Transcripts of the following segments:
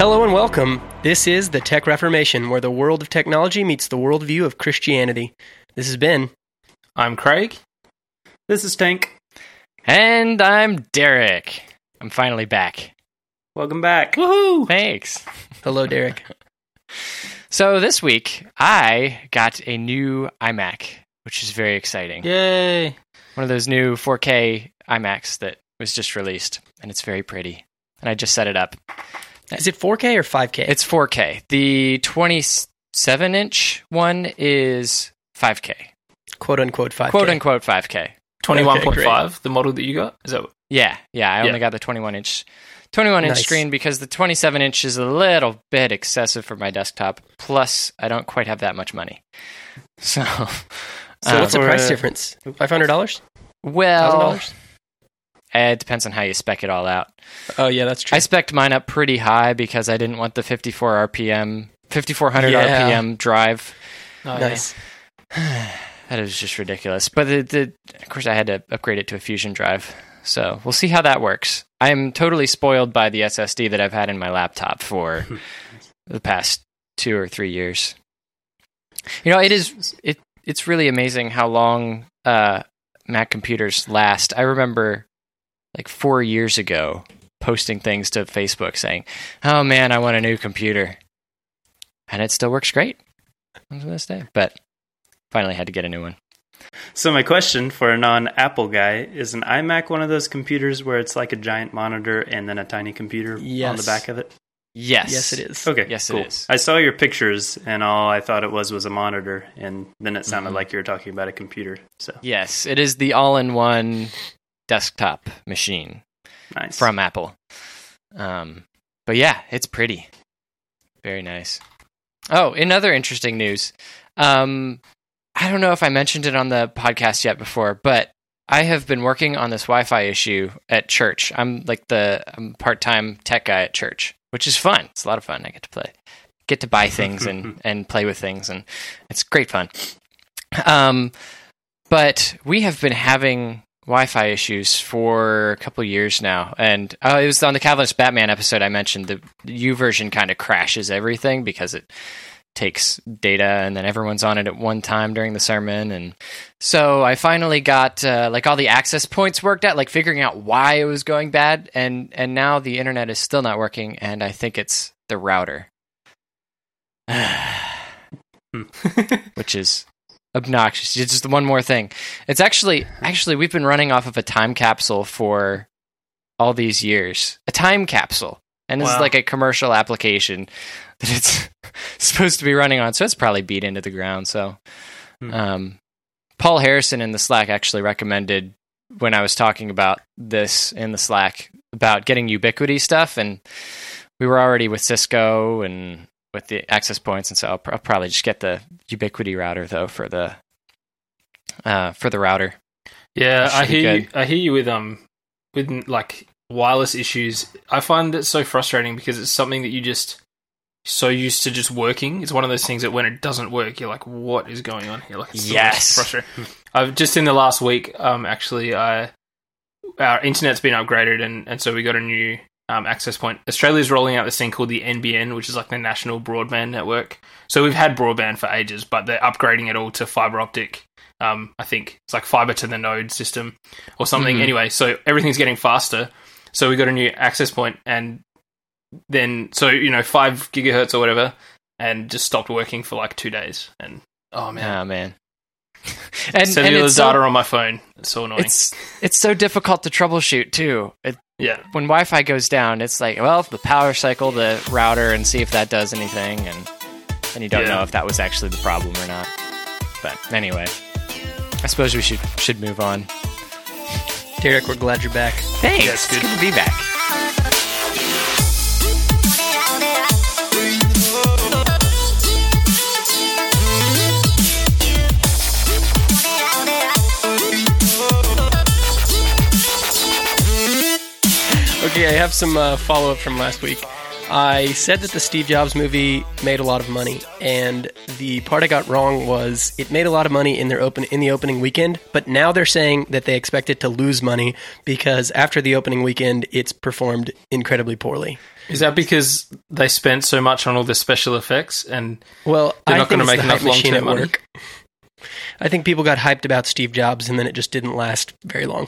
Hello and welcome. This is the Tech Reformation, where the world of technology meets the worldview of Christianity. This is Ben. I'm Craig. This is Tank. And I'm Derek. I'm finally back. Welcome back. Woohoo! Thanks. Hello, Derek. So this week, I got a new iMac, which is very exciting. Yay! One of those new 4K iMacs that was just released, and it's very pretty. And I just set it up. Is it 4K or 5K? It's 4K. The 27-inch one is 5K. Quote-unquote 5K. Quote-unquote 5K. 21.5, the model that you got? Is that what? Yeah. I only got the 21-inch screen because the 27-inch is a little bit excessive for my desktop. Plus, I don't quite have that much money. So what's the price difference? $500? Well, $1,000? it depends on how you spec it all out. Oh, yeah, that's true. I spec'd mine up pretty high because I didn't want the 5400 RPM drive. Oh, nice. That is just ridiculous. But of course, I had to upgrade it to a Fusion drive. So we'll see how that works. I am totally spoiled by the SSD that I've had in my laptop for the past 2 or 3 years. You know, it's really amazing how long Mac computers last. I remember like 4 years ago posting things to Facebook saying, "Oh man, I want a new computer," and it still works great on this day. But finally, had to get a new one. So my question for a non-Apple guy, is an iMac one of those computers where it's like a giant monitor and then a tiny computer on the back of it? Yes. Yes, it is. Okay, yes, cool. It is. I saw your pictures, and all I thought it was a monitor, and then it sounded like you were talking about a computer. So yes, it is the all-in-one desktop machine from Apple. But yeah, it's pretty. Very nice. Oh, in other interesting news, I don't know if I mentioned it on the podcast yet before, but I have been working on this Wi-Fi issue at church. I'm a part-time tech guy at church, which is fun. It's a lot of fun. I get to buy things and play with things, and it's great fun. But we have been having Wi-Fi issues for a couple years now, and it was on the Calvinist Batman episode I mentioned the U-version kind of crashes everything because it takes data and then everyone's on it at one time during the sermon. And so I finally got all the access points worked out, like figuring out why it was going bad, and now the internet is still not working, and I think it's the router. Which is obnoxious. It's just one more thing. It's actually we've been running off of a time capsule for all these years. A time capsule. And this is like a commercial application that it's supposed to be running on, so it's probably beat into the ground. So, Paul Harrison in the Slack actually recommended, when I was talking about this in the Slack, about getting Ubiquiti stuff, and we were already with Cisco and with the access points, and so I'll probably just get the Ubiquiti router though for the router. Yeah, I hear you with like wireless issues. I find it so frustrating because it's something that you just so used to just working. It's one of those things that when it doesn't work, you're like, what is going on here? Like, it's yes, frustrating. I've just in the last week, our internet's been upgraded, and so we got a new access point. Australia's rolling out this thing called the NBN, which is like the National Broadband Network. So we've had broadband for ages, but they're upgrading it all to fiber optic. I think it's like fiber to the node system or something. Anyway, so everything's getting faster. So we got a new access point, and then 5 gigahertz or whatever, and just stopped working for like 2 days. And oh man, and cellular data on my phone. It's so annoying. It's so difficult to troubleshoot too. When Wi-Fi goes down, it's like, well, the power cycle the router and see if that does anything, and then you don't know if that was actually the problem or not. But anyway, I suppose we should move on. Derek, we're glad you're back. Thanks. It's good to be back. Okay, I have some follow-up from last week. I said that the Steve Jobs movie made a lot of money, and the part I got wrong was it made a lot of money in the opening weekend, but now they're saying that they expect it to lose money because after the opening weekend, it's performed incredibly poorly. Is that because they spent so much on all the special effects and they're I not going to make enough long-term money? I think people got hyped about Steve Jobs, and then it just didn't last very long.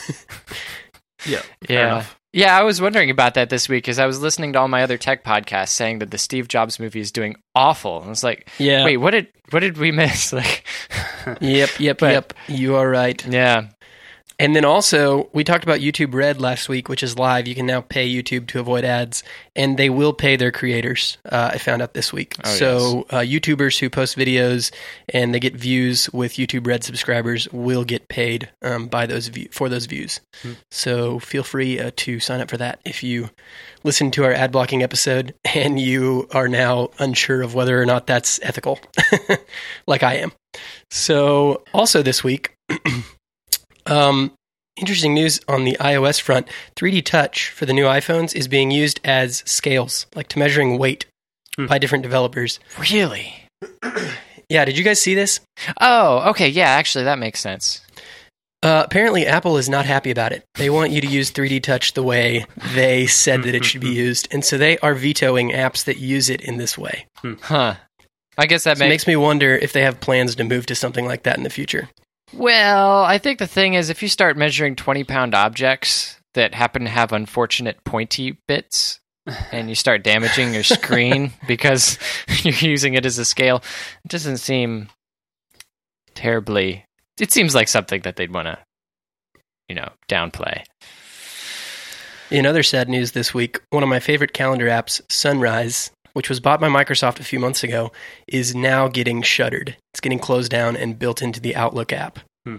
Yeah. Yeah, I was wondering about that this week because I was listening to all my other tech podcasts saying that the Steve Jobs movie is doing awful. And I was like, wait, what did we miss? Like, Yep. You are right. Yeah. And then also, we talked about YouTube Red last week, which is live. You can now pay YouTube to avoid ads, and they will pay their creators, I found out this week. YouTubers who post videos and they get views with YouTube Red subscribers will get paid for those views. So feel free to sign up for that if you listen to our ad blocking episode and you are now unsure of whether or not that's ethical, like I am. So also this week... interesting news on the iOS front. 3D Touch for the new iPhones is being used as scales, like to measuring weight by different developers. Really? Yeah, did you guys see this? Oh, okay. Yeah, actually, that makes sense. Apparently, Apple is not happy about it. They want you to use 3D Touch the way they said that it should be used, and so they are vetoing apps that use it in this way. Huh. I guess that makes me wonder if they have plans to move to something like that in the future. Well, I think the thing is, if you start measuring 20-pound objects that happen to have unfortunate pointy bits, and you start damaging your screen because you're using it as a scale, it doesn't seem terribly... It seems like something that they'd want to, downplay. In other sad news this week, one of my favorite calendar apps, Sunrise, which was bought by Microsoft a few months ago, is now getting shuttered. It's getting closed down and built into the Outlook app.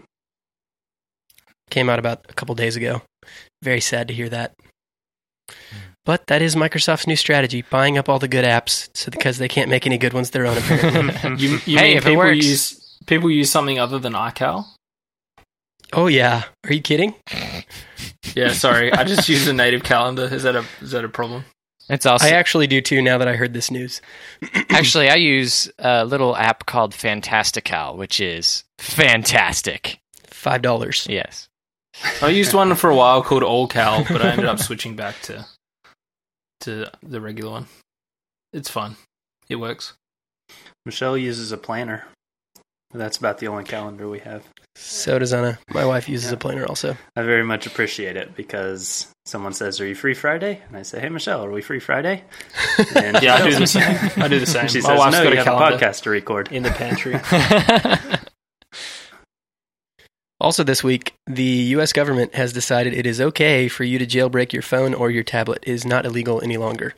Came out about a couple days ago. Very sad to hear that. But that is Microsoft's new strategy, buying up all the good apps because they can't make any good ones their own, apparently. you mean people use something other than iCal? Oh, yeah. Are you kidding? Yeah, sorry. I just use a native calendar. Is that a problem? It's also, I actually do too now that I heard this news. Actually, I use a little app called Fantastical, which is fantastic. $5. Yes. I used one for a while called AllCal, but I ended up switching back to the regular one. It's fun. It works. Michelle uses a planner. That's about the only calendar we have. So does Anna. My wife uses a planner also. I very much appreciate it because someone says, "Are you free Friday?" And I say, "Hey, Michelle, are we free Friday?" And yeah, I do the same. She My says, wife's "No, got you a have a calendar podcast to record in the pantry." Also this week, the U.S. government has decided it is okay for you to jailbreak your phone or your tablet. It is not illegal any longer.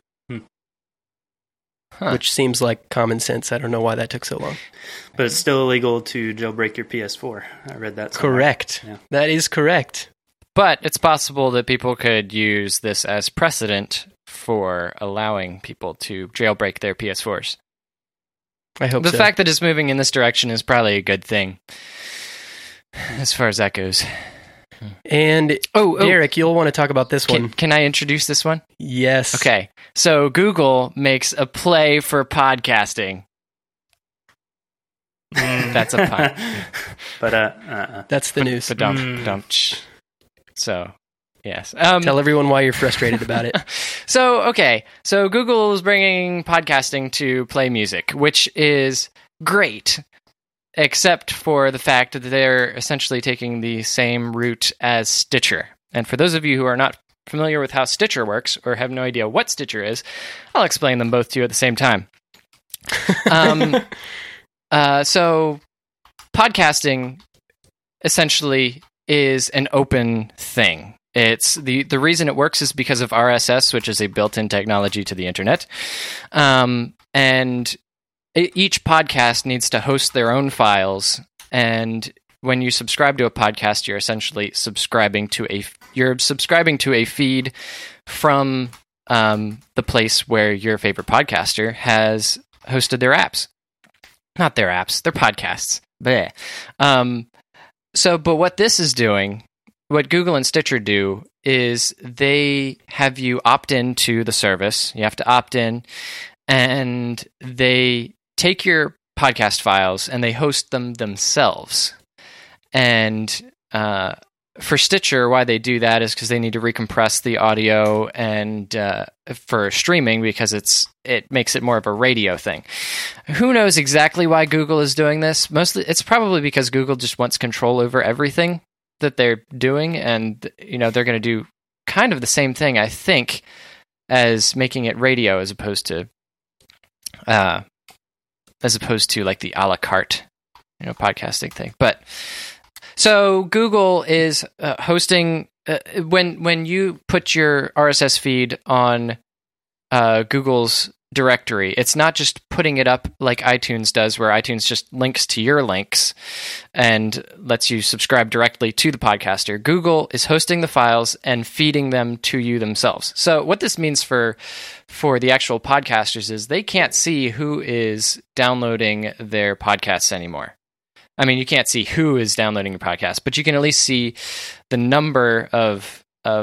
Which seems like common sense. I don't know why that took so long. But it's still illegal to jailbreak your PS4. I read that somewhere. Correct. Yeah. That is correct. But it's possible that people could use this as precedent for allowing people to jailbreak their PS4s. I hope so. The fact that it's moving in this direction is probably a good thing, as far as that goes. And, Derek, you'll want to talk about this one. Can I introduce this one? Yes. Okay. So Google makes a play for podcasting. That's a pun. But that's the news. So, yes. Tell everyone why you're frustrated about it. So Google is bringing podcasting to Play Music, which is great, except for the fact that they're essentially taking the same route as Stitcher. And for those of you who are not familiar with how Stitcher works or have no idea what Stitcher is, I'll explain them both to you at the same time. So podcasting essentially is an open thing. It's the reason it works is because of RSS, which is a built-in technology to the internet. And each podcast needs to host their own files, and when you subscribe to a podcast, you're essentially subscribing to a feed from the place where your favorite podcaster has hosted their apps. Not their apps, their podcasts. Bleh. But what this is doing what Google and Stitcher do is they have you opt in to the service. You have to opt in, and they take your podcast files and they host them themselves. And for Stitcher, why they do that is because they need to recompress the audio and for streaming, because it makes it more of a radio thing. Who knows exactly why Google is doing this? Mostly, it's probably because Google just wants control over everything that they're doing, and they're going to do kind of the same thing, I think, as making it radio as opposed to like the a la carte podcasting thing. But so Google is hosting when you put your RSS feed on Google's directory, it's not just putting it up like iTunes does, where iTunes just links to your links and lets you subscribe directly to the podcaster. Google is hosting the files and feeding them to you themselves. So what this means for the actual podcasters is they can't see who is downloading their podcasts anymore. I mean, you can't see who is downloading your podcast, but you can at least see the number of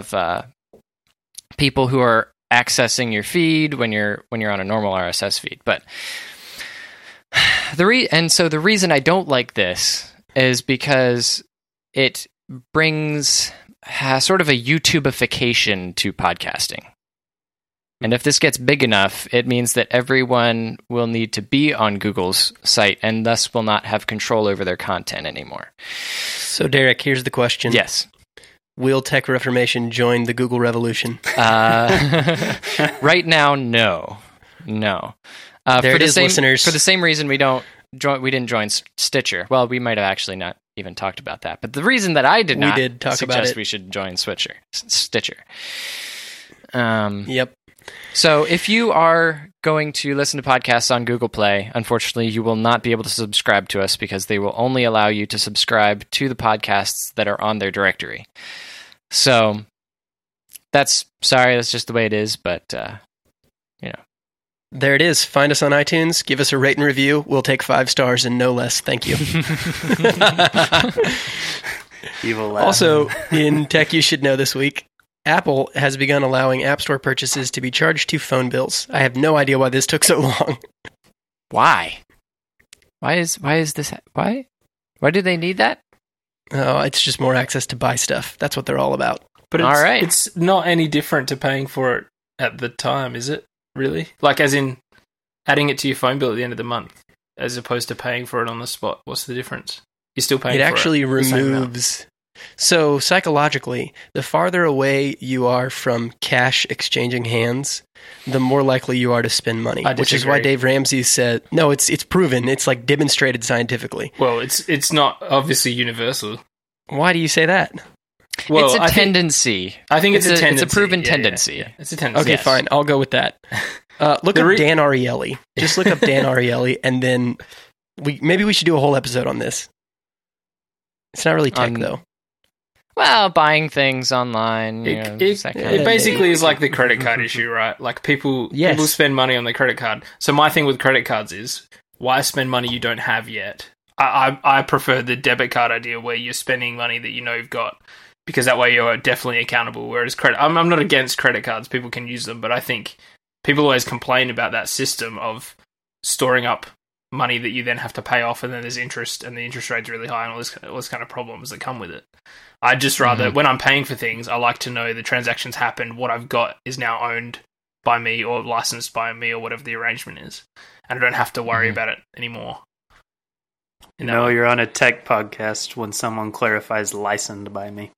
people who are accessing your feed when you're on a normal RSS feed. But the reason I don't like this is because it brings sort of a YouTubification to podcasting. And if this gets big enough, it means that everyone will need to be on Google's site and thus will not have control over their content anymore. So, Derek, here's the question. Yes. Will Tech Reformation join the Google revolution? Right now, no. There it is, listeners. For the same reason we didn't join Stitcher. Well, we might have actually not even talked about that. But the reason that I did not suggest we should join Stitcher. Yep. So if you are going to listen to podcasts on Google Play, unfortunately, you will not be able to subscribe to us because they will only allow you to subscribe to the podcasts that are on their directory. So that's just the way it is, but There it is. Find us on iTunes. Give us a rate and review. We'll take 5 stars and no less. Thank you. Evil laugh. Also, in Tech You Should Know this week, Apple has begun allowing App Store purchases to be charged to phone bills. I have no idea why this took so long. Why? Why is this? Why do they need that? Oh, it's just more access to buy stuff. That's what they're all about. But it's not any different to paying for it at the time, is it? Really? Like, as in adding it to your phone bill at the end of the month, as opposed to paying for it on the spot. What's the difference? You're still paying for it. It actually removes. So psychologically, the farther away you are from cash exchanging hands, the more likely you are to spend money. Which is why Dave Ramsey said, no, it's proven. It's like demonstrated scientifically. Well, it's not obviously universal. Why do you say that? Well, it's a tendency. I think it's a tendency. It's a proven tendency. Yeah. It's a tendency. Okay, fine. I'll go with that. Look up Dan Ariely. Just look up Dan Ariely, and then maybe we should do a whole episode on this. It's not really tech, though. Well, buying things online. It basically is like the credit card issue, right? Like people spend money on their credit card. So my thing with credit cards is, why spend money you don't have yet? I prefer the debit card idea where you're spending money that you know you've got, because that way you're definitely accountable. Whereas I'm not against credit cards. People can use them, but I think people always complain about that system of storing up money that you then have to pay off, and then there's interest, and the interest rate's really high, and all this kind of problems that come with it. I'd just rather, when I'm paying for things, I like to know the transactions happened, what I've got is now owned by me or licensed by me or whatever the arrangement is, and I don't have to worry about it anymore. You're on a tech podcast when someone clarifies licensed by me.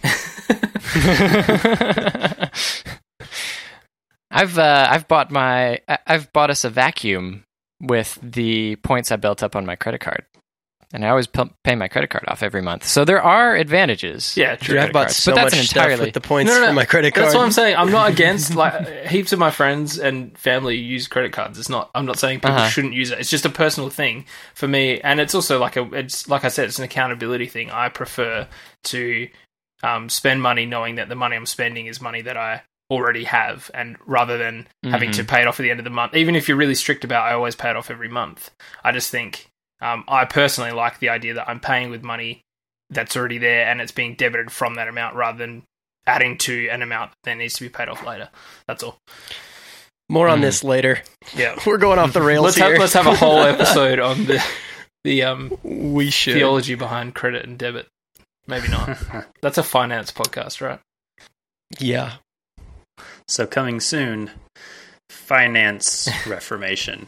I've bought us a vacuum with the points I built up on my credit card, and I always pay my credit card off every month. So there are advantages. Yeah, true. I've bought so much stuff with the points from my credit card. That's what I'm saying. I'm not against, like, heaps of my friends and family use credit cards. I'm not saying people shouldn't use it. It's just a personal thing for me, and it's also it's like I said, it's an accountability thing. I prefer to spend money knowing that the money I'm spending is money that I already have, and rather than having to pay it off at the end of the month. Even if you're really strict about, I always pay it off every month. I just think I personally like the idea that I'm paying with money that's already there and it's being debited from that amount rather than adding to an amount that needs to be paid off later. That's all. More on this later. Yeah, we're going off the rails here. Let's have a whole episode on the we should. Theology behind credit and debit. Maybe not. That's a finance podcast, right? Yeah. So coming soon, Finance Reformation.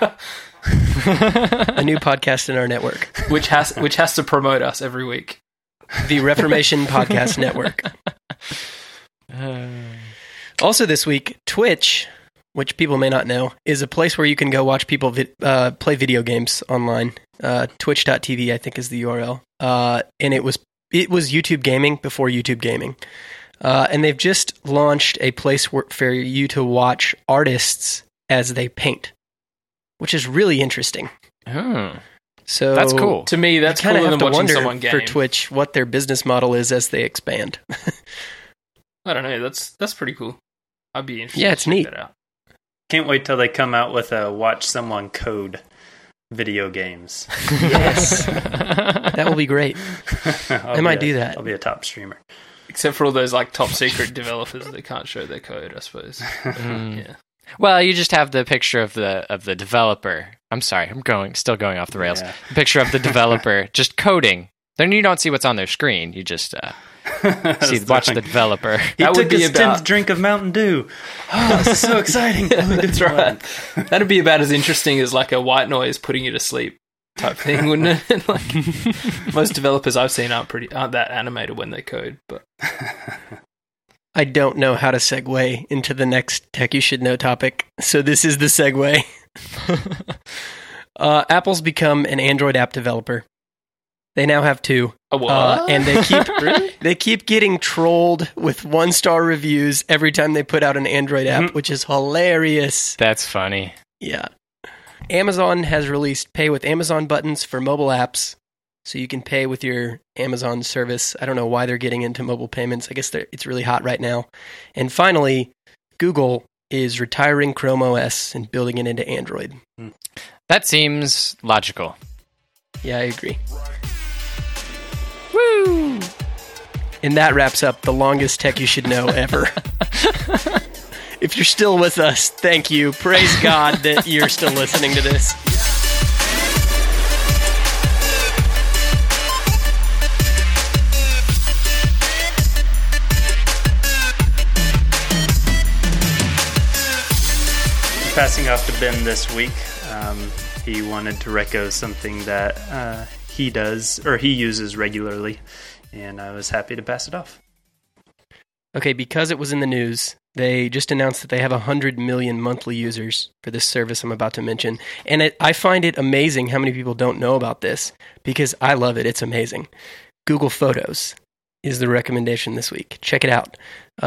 A new podcast in our network. Which has to promote us every week. The Reformation Podcast Network. Also this week, Twitch, which people may not know, is a place where you can go watch people play video games online. Twitch.tv, I think, is the URL. And it was YouTube Gaming before YouTube Gaming. And they've just launched a place for you to watch artists as they paint, which is really interesting. Oh. So that's cool. To me, that's cooler than watching someone game. For Twitch, what their business model is as they expand. I don't know. That's pretty cool. I'd be interested. Yeah, it's to check neat. That out. Can't wait till they come out with a watch someone code video games. Yes. That will be great. I might do that. I'll be a top streamer. Except for all those like top secret developers that can't show their code, I suppose. Yeah. Well, you just have the picture of the developer. I'm sorry, still going off the rails. Yeah. The picture of the developer just coding. Then you don't see what's on their screen. You just watch the developer. He took his 10th drink of Mountain Dew. Oh, this is so exciting. That's right. That'd be about as interesting as like a white noise putting you to sleep type thing, wouldn't it? Like, most developers I've seen aren't that animated when they code, but I don't know how to segue into the next Tech You Should Know topic, so this is the segue. Apple's become an Android app developer. They now have 2. What? And they keep getting trolled with 1-star reviews every time they put out an Android app, which is hilarious. That's funny. Yeah. Amazon has released Pay with Amazon buttons for mobile apps, so you can pay with your Amazon service. I don't know why they're getting into mobile payments. I guess it's really hot right now. And finally, Google is retiring Chrome OS and building it into Android. That seems logical. Yeah, I agree. Woo! And that wraps up the longest Tech You Should Know ever. If you're still with us, thank you. Praise God that you're still listening to this. Passing off to Ben this week. He wanted to reco something that he uses regularly, and I was happy to pass it off. Okay, because it was in the news, they just announced that they have 100 million monthly users for this service I'm about to mention. And I find it amazing how many people don't know about this, because I love it. It's amazing. Google Photos is the recommendation this week. Check it out.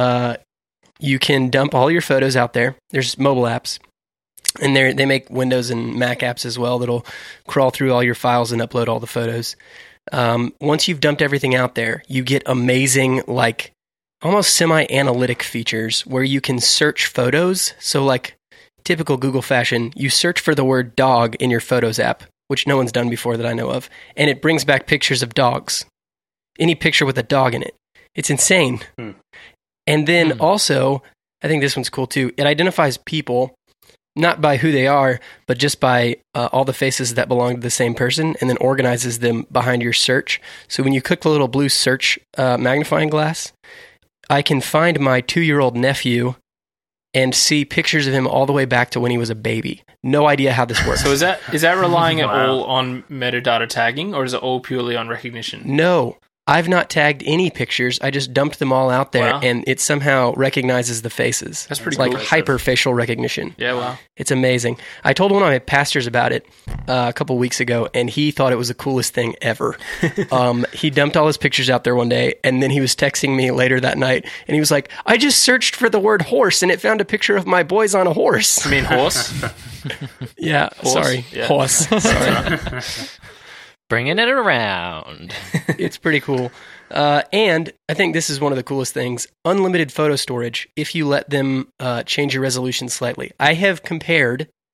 You can dump all your photos out there. There's mobile apps. And they make Windows and Mac apps as well that'll crawl through all your files and upload all the photos. Once you've dumped everything out there, you get amazing, like, almost semi-analytic features where you can search photos. So, like, typical Google fashion, you search for the word dog in your Photos app, which no one's done before that I know of, and it brings back pictures of dogs. Any picture with a dog in it. It's insane. And then also, I think this one's cool too, it identifies people not by who they are, but just by all the faces that belong to the same person, and then organizes them behind your search. So when you click the little blue search magnifying glass, I can find my 2-year-old nephew and see pictures of him all the way back to when he was a baby. No idea how this works. So is that relying at all on metadata tagging, or is it all purely on recognition? No. I've not tagged any pictures. I just dumped them all out there, and it somehow recognizes the faces. That's pretty cool. Like hyper facial recognition. Yeah, wow. It's amazing. I told one of my pastors about it a couple weeks ago, and he thought it was the coolest thing ever. He dumped all his pictures out there one day, and then he was texting me later that night, and he was like, I just searched for the word horse, and it found a picture of my boys on a horse. You mean horse? Yeah, horse? Sorry. Yeah. Horse. Sorry. Bringing it around. It's pretty cool. And I think this is one of the coolest things. Unlimited photo storage if you let them change your resolution slightly. I have compared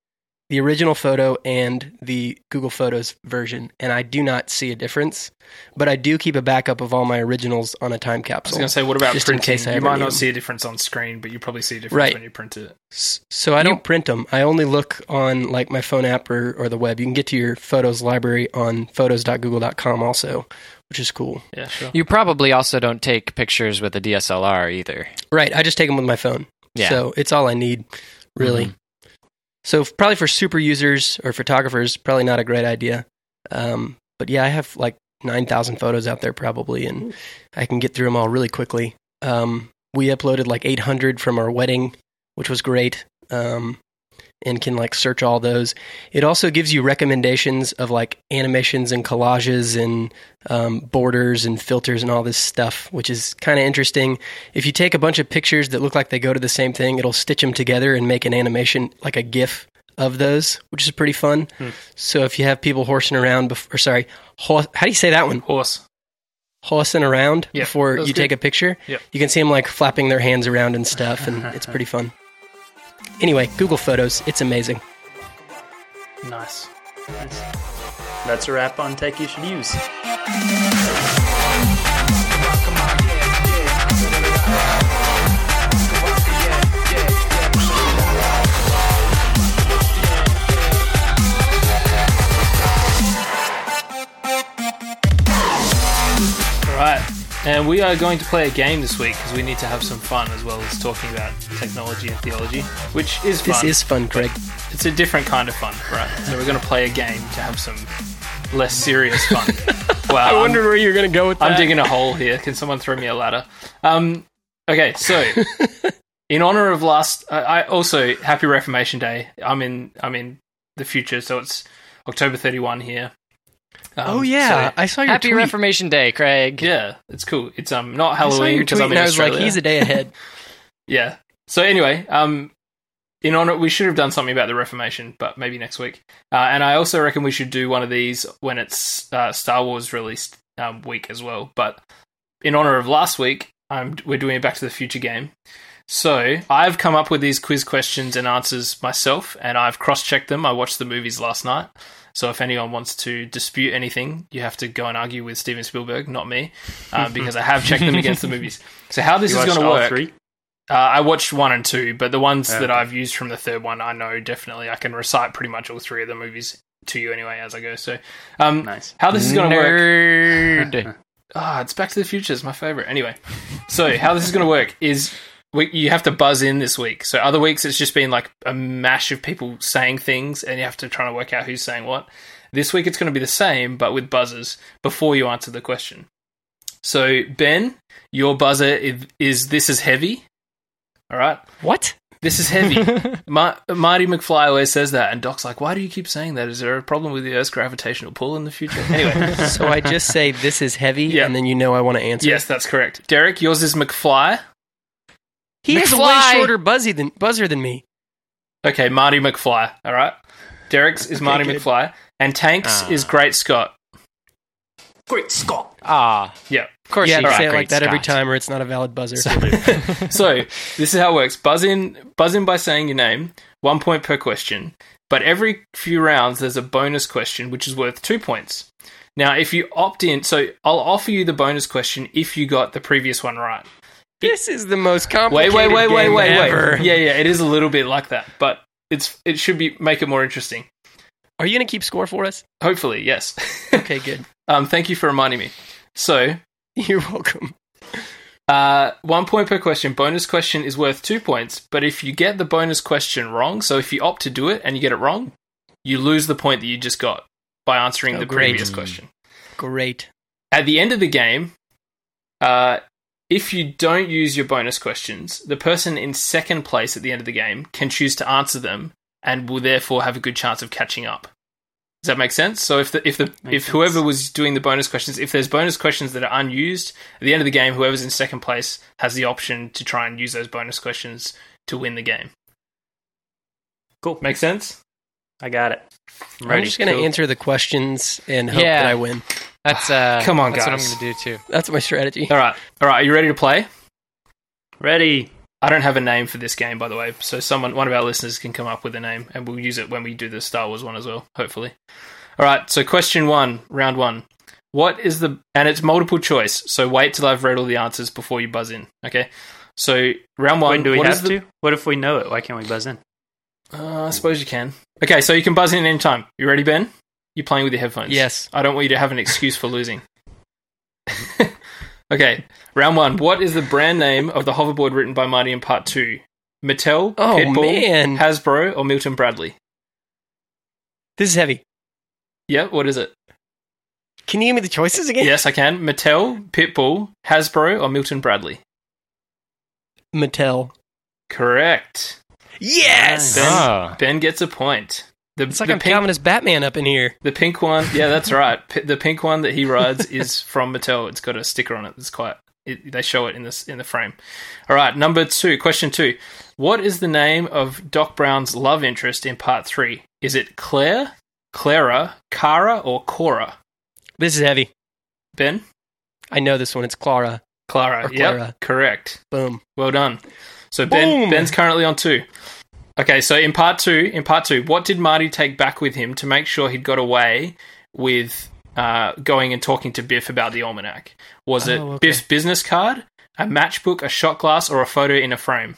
the original photo and the Google Photos version, and I do not see a difference. But I do keep a backup of all my originals on a time I was capsule. going to say, what about just in printing? case I You ever might need not them. see a difference on screen, but you probably see a difference Right. when you print it. So I don't print them. I only look on like my phone app or the web. You can get to your photos library on photos.google.com also, which is cool. Yeah, sure. You probably also don't take pictures with a DSLR either. Right. I just take them with my phone. Yeah. So it's all I need, really. So probably for super users or photographers, probably not a great idea. But yeah, I have like 9,000 photos out there probably, and I can get through them all really quickly. We uploaded like 800 from our wedding, which was great, and can like search all those. It also gives you recommendations of like animations and collages and borders and filters and all this stuff, which is kind of interesting. If you take a bunch of pictures that look like they go to the same thing, it'll stitch them together and make an animation, like a GIF of those, which is pretty fun. So if you have people horsing around, how do you say that one? Horsing around Yeah, before that was you good. take a picture. Yep. You can see them like flapping their hands around and stuff, and it's pretty fun. Anyway, Google Photos, it's amazing. Nice. That's a wrap on Tech You Should Use. All right. And we are going to play a game this week because we need to have some fun as well as talking about technology and theology, which is fun. This is fun, Craig. It's a different kind of fun, right? So we're going to play a game to have some less serious fun. Wow. I wondered where you were going to go with that. I'm digging a hole here. Can someone throw me a ladder? Okay, so in honor of I also Happy Reformation Day. I'm in the future, so it's October 31 here. Oh yeah, so- I saw your Happy tweet. Reformation Day, Craig. yeah, it's cool. It's not I saw Halloween your because tweet I'm in and I was Australia. like, he's a day ahead. Yeah. So anyway, in honor, we should have done something about the Reformation, but maybe next week. And I also reckon we should do one of these when it's Star Wars released week as well. But in honor of last week, we're doing a Back to the Future game. So I've come up with these quiz questions and answers myself, and I've cross-checked them. I watched the movies last night. So if anyone wants to dispute anything, you have to go and argue with Steven Spielberg, not me, because I have checked them against the movies. So how this You is watched going to all work... three? I watched 1 and 2, but the ones Okay. that I've used from the third one, I know definitely. I can recite pretty much all 3 of the movies to you anyway as I go. So, Nice. how this is going to work? Nerd. It's Back to the Future. It's my favorite. Anyway, so how this is going to work is you have to buzz in this week. So other weeks it's just been like a mash of people saying things, and you have to try to work out who's saying what. This week it's going to be the same, but with buzzers before you answer the question. So Ben, your buzzer is "This is heavy." All right. What? This is heavy. Marty McFly always says that, and Doc's like, why do you keep saying that? Is there a problem with the Earth's gravitational pull in the future? Anyway. So I just say this is heavy, Yeah. and then you know I want to answer. Yes, that's correct. Derek, yours is McFly. He has a way McFly. shorter buzzer than me. Okay, Marty McFly. All right. Derek's is Marty good. McFly. And Tank's is Great Scott. Great Scott. Ah, Yeah. of course Yeah, you to got say it Great like that every Scott. time, or it's not a valid buzzer. So this is how it works. Buzz in by saying your name. 1 point per question. But every few rounds, there's a bonus question, which is worth 2 points. Now, if you opt in, so I'll offer you the bonus question if you got the previous one right. This is the most Wait, complicated game ever. Yeah, it is a little bit like that, but it should make it more interesting. Are you going to keep score for us? Hopefully, yes. Okay, good. Thank you for reminding me. So, You're welcome. 1 point per question. Bonus question is worth 2 points, but if you get the bonus question wrong, so if you opt to do it and you get it wrong, you lose the point that you just got by answering the great. previous question. Great. At the end of the game, if you don't use your bonus questions, the person in second place at the end of the game can choose to answer them and will therefore have a good chance of catching up. Does that make sense? So if whoever was doing the bonus questions, if there's bonus questions that are unused, at the end of the game, whoever's in second place has the option to try and use those bonus questions to win the game. Cool. Make sense? I got it. I'm just going to Cool. answer the questions and hope Yeah. that I win. That's Come on, that's what I'm guys. going to do too. That's my strategy. All right. Are you ready to play? Ready. I don't have a name for this game, by the way, so one of our listeners can come up with a name, and we'll use it when we do the Star Wars one as well, hopefully. All right, so question 1, round 1. What is the... And it's multiple choice, so wait till I've read all the answers before you buzz in, okay? So, round 1... Wait, do we have to? What if we know it? Why can't we buzz in? I suppose you can. Okay, so you can buzz in anytime. You ready, Ben? You're playing with your headphones. Yes. I don't want you to have an excuse for losing. Okay, round 1. What is the brand name of the hoverboard written by Marty in Part 2? Mattel, Pitbull, Hasbro, or Milton Bradley? This is heavy. Yeah, what is it? Can you give me the choices again? Yes, I can. Mattel, Pitbull, Hasbro, or Milton Bradley? Mattel. Correct. Yes! Ben gets a point. It's like I'm counting as Batman up in here. The pink one, yeah, that's right. The pink one that he rides is from Mattel. It's got a sticker on it. It's quite... they show it in the frame. All right, number 2, question 2. What is the name of Doc Brown's love interest in Part 3? Is it Claire, Clara, Cara, or Cora? This is heavy. Ben? I know this one. It's Clara. Clara. Yep, correct. Boom. Well done. So Ben's currently on 2. Okay, so in part two, what did Marty take back with him to make sure he'd got away with going and talking to Biff about the almanac? Was it Biff's business card, a matchbook, a shot glass, or a photo in a frame?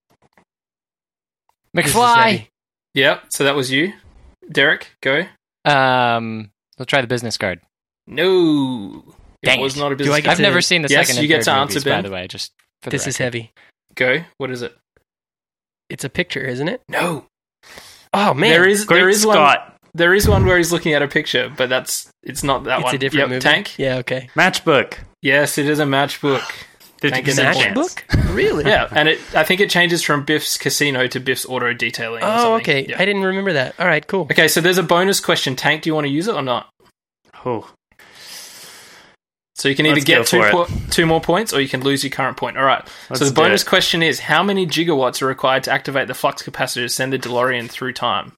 McFly! Yep, so that was you. Derek, go. We'll try the business card. No. Dang it was not a business card. I've never seen the second and you get third to movies, answer, Ben. by the way. Just for this is heavy. Go. What is it? It's a picture, isn't it? No. Oh man, there is one where he's looking at a picture, but it's not that one. It's a different movie. Tank. Yeah, okay. Matchbook. Yes, it is a matchbook. 50% matchbook? Really? Yeah, and I think it changes from Biff's casino to Biff's auto detailing. Oh, okay. Yeah. I didn't remember that. All right, cool. Okay, so there's a bonus question. Tank, do you want to use it or not? Oh. So you can either get 2 more points or you can lose your current point. All right. So the bonus question is, how many gigawatts are required to activate the flux capacitor to send the DeLorean through time?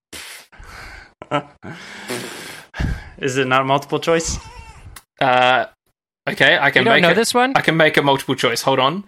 Is it not multiple choice? Okay, I can know this one? I can make a multiple choice. Hold on.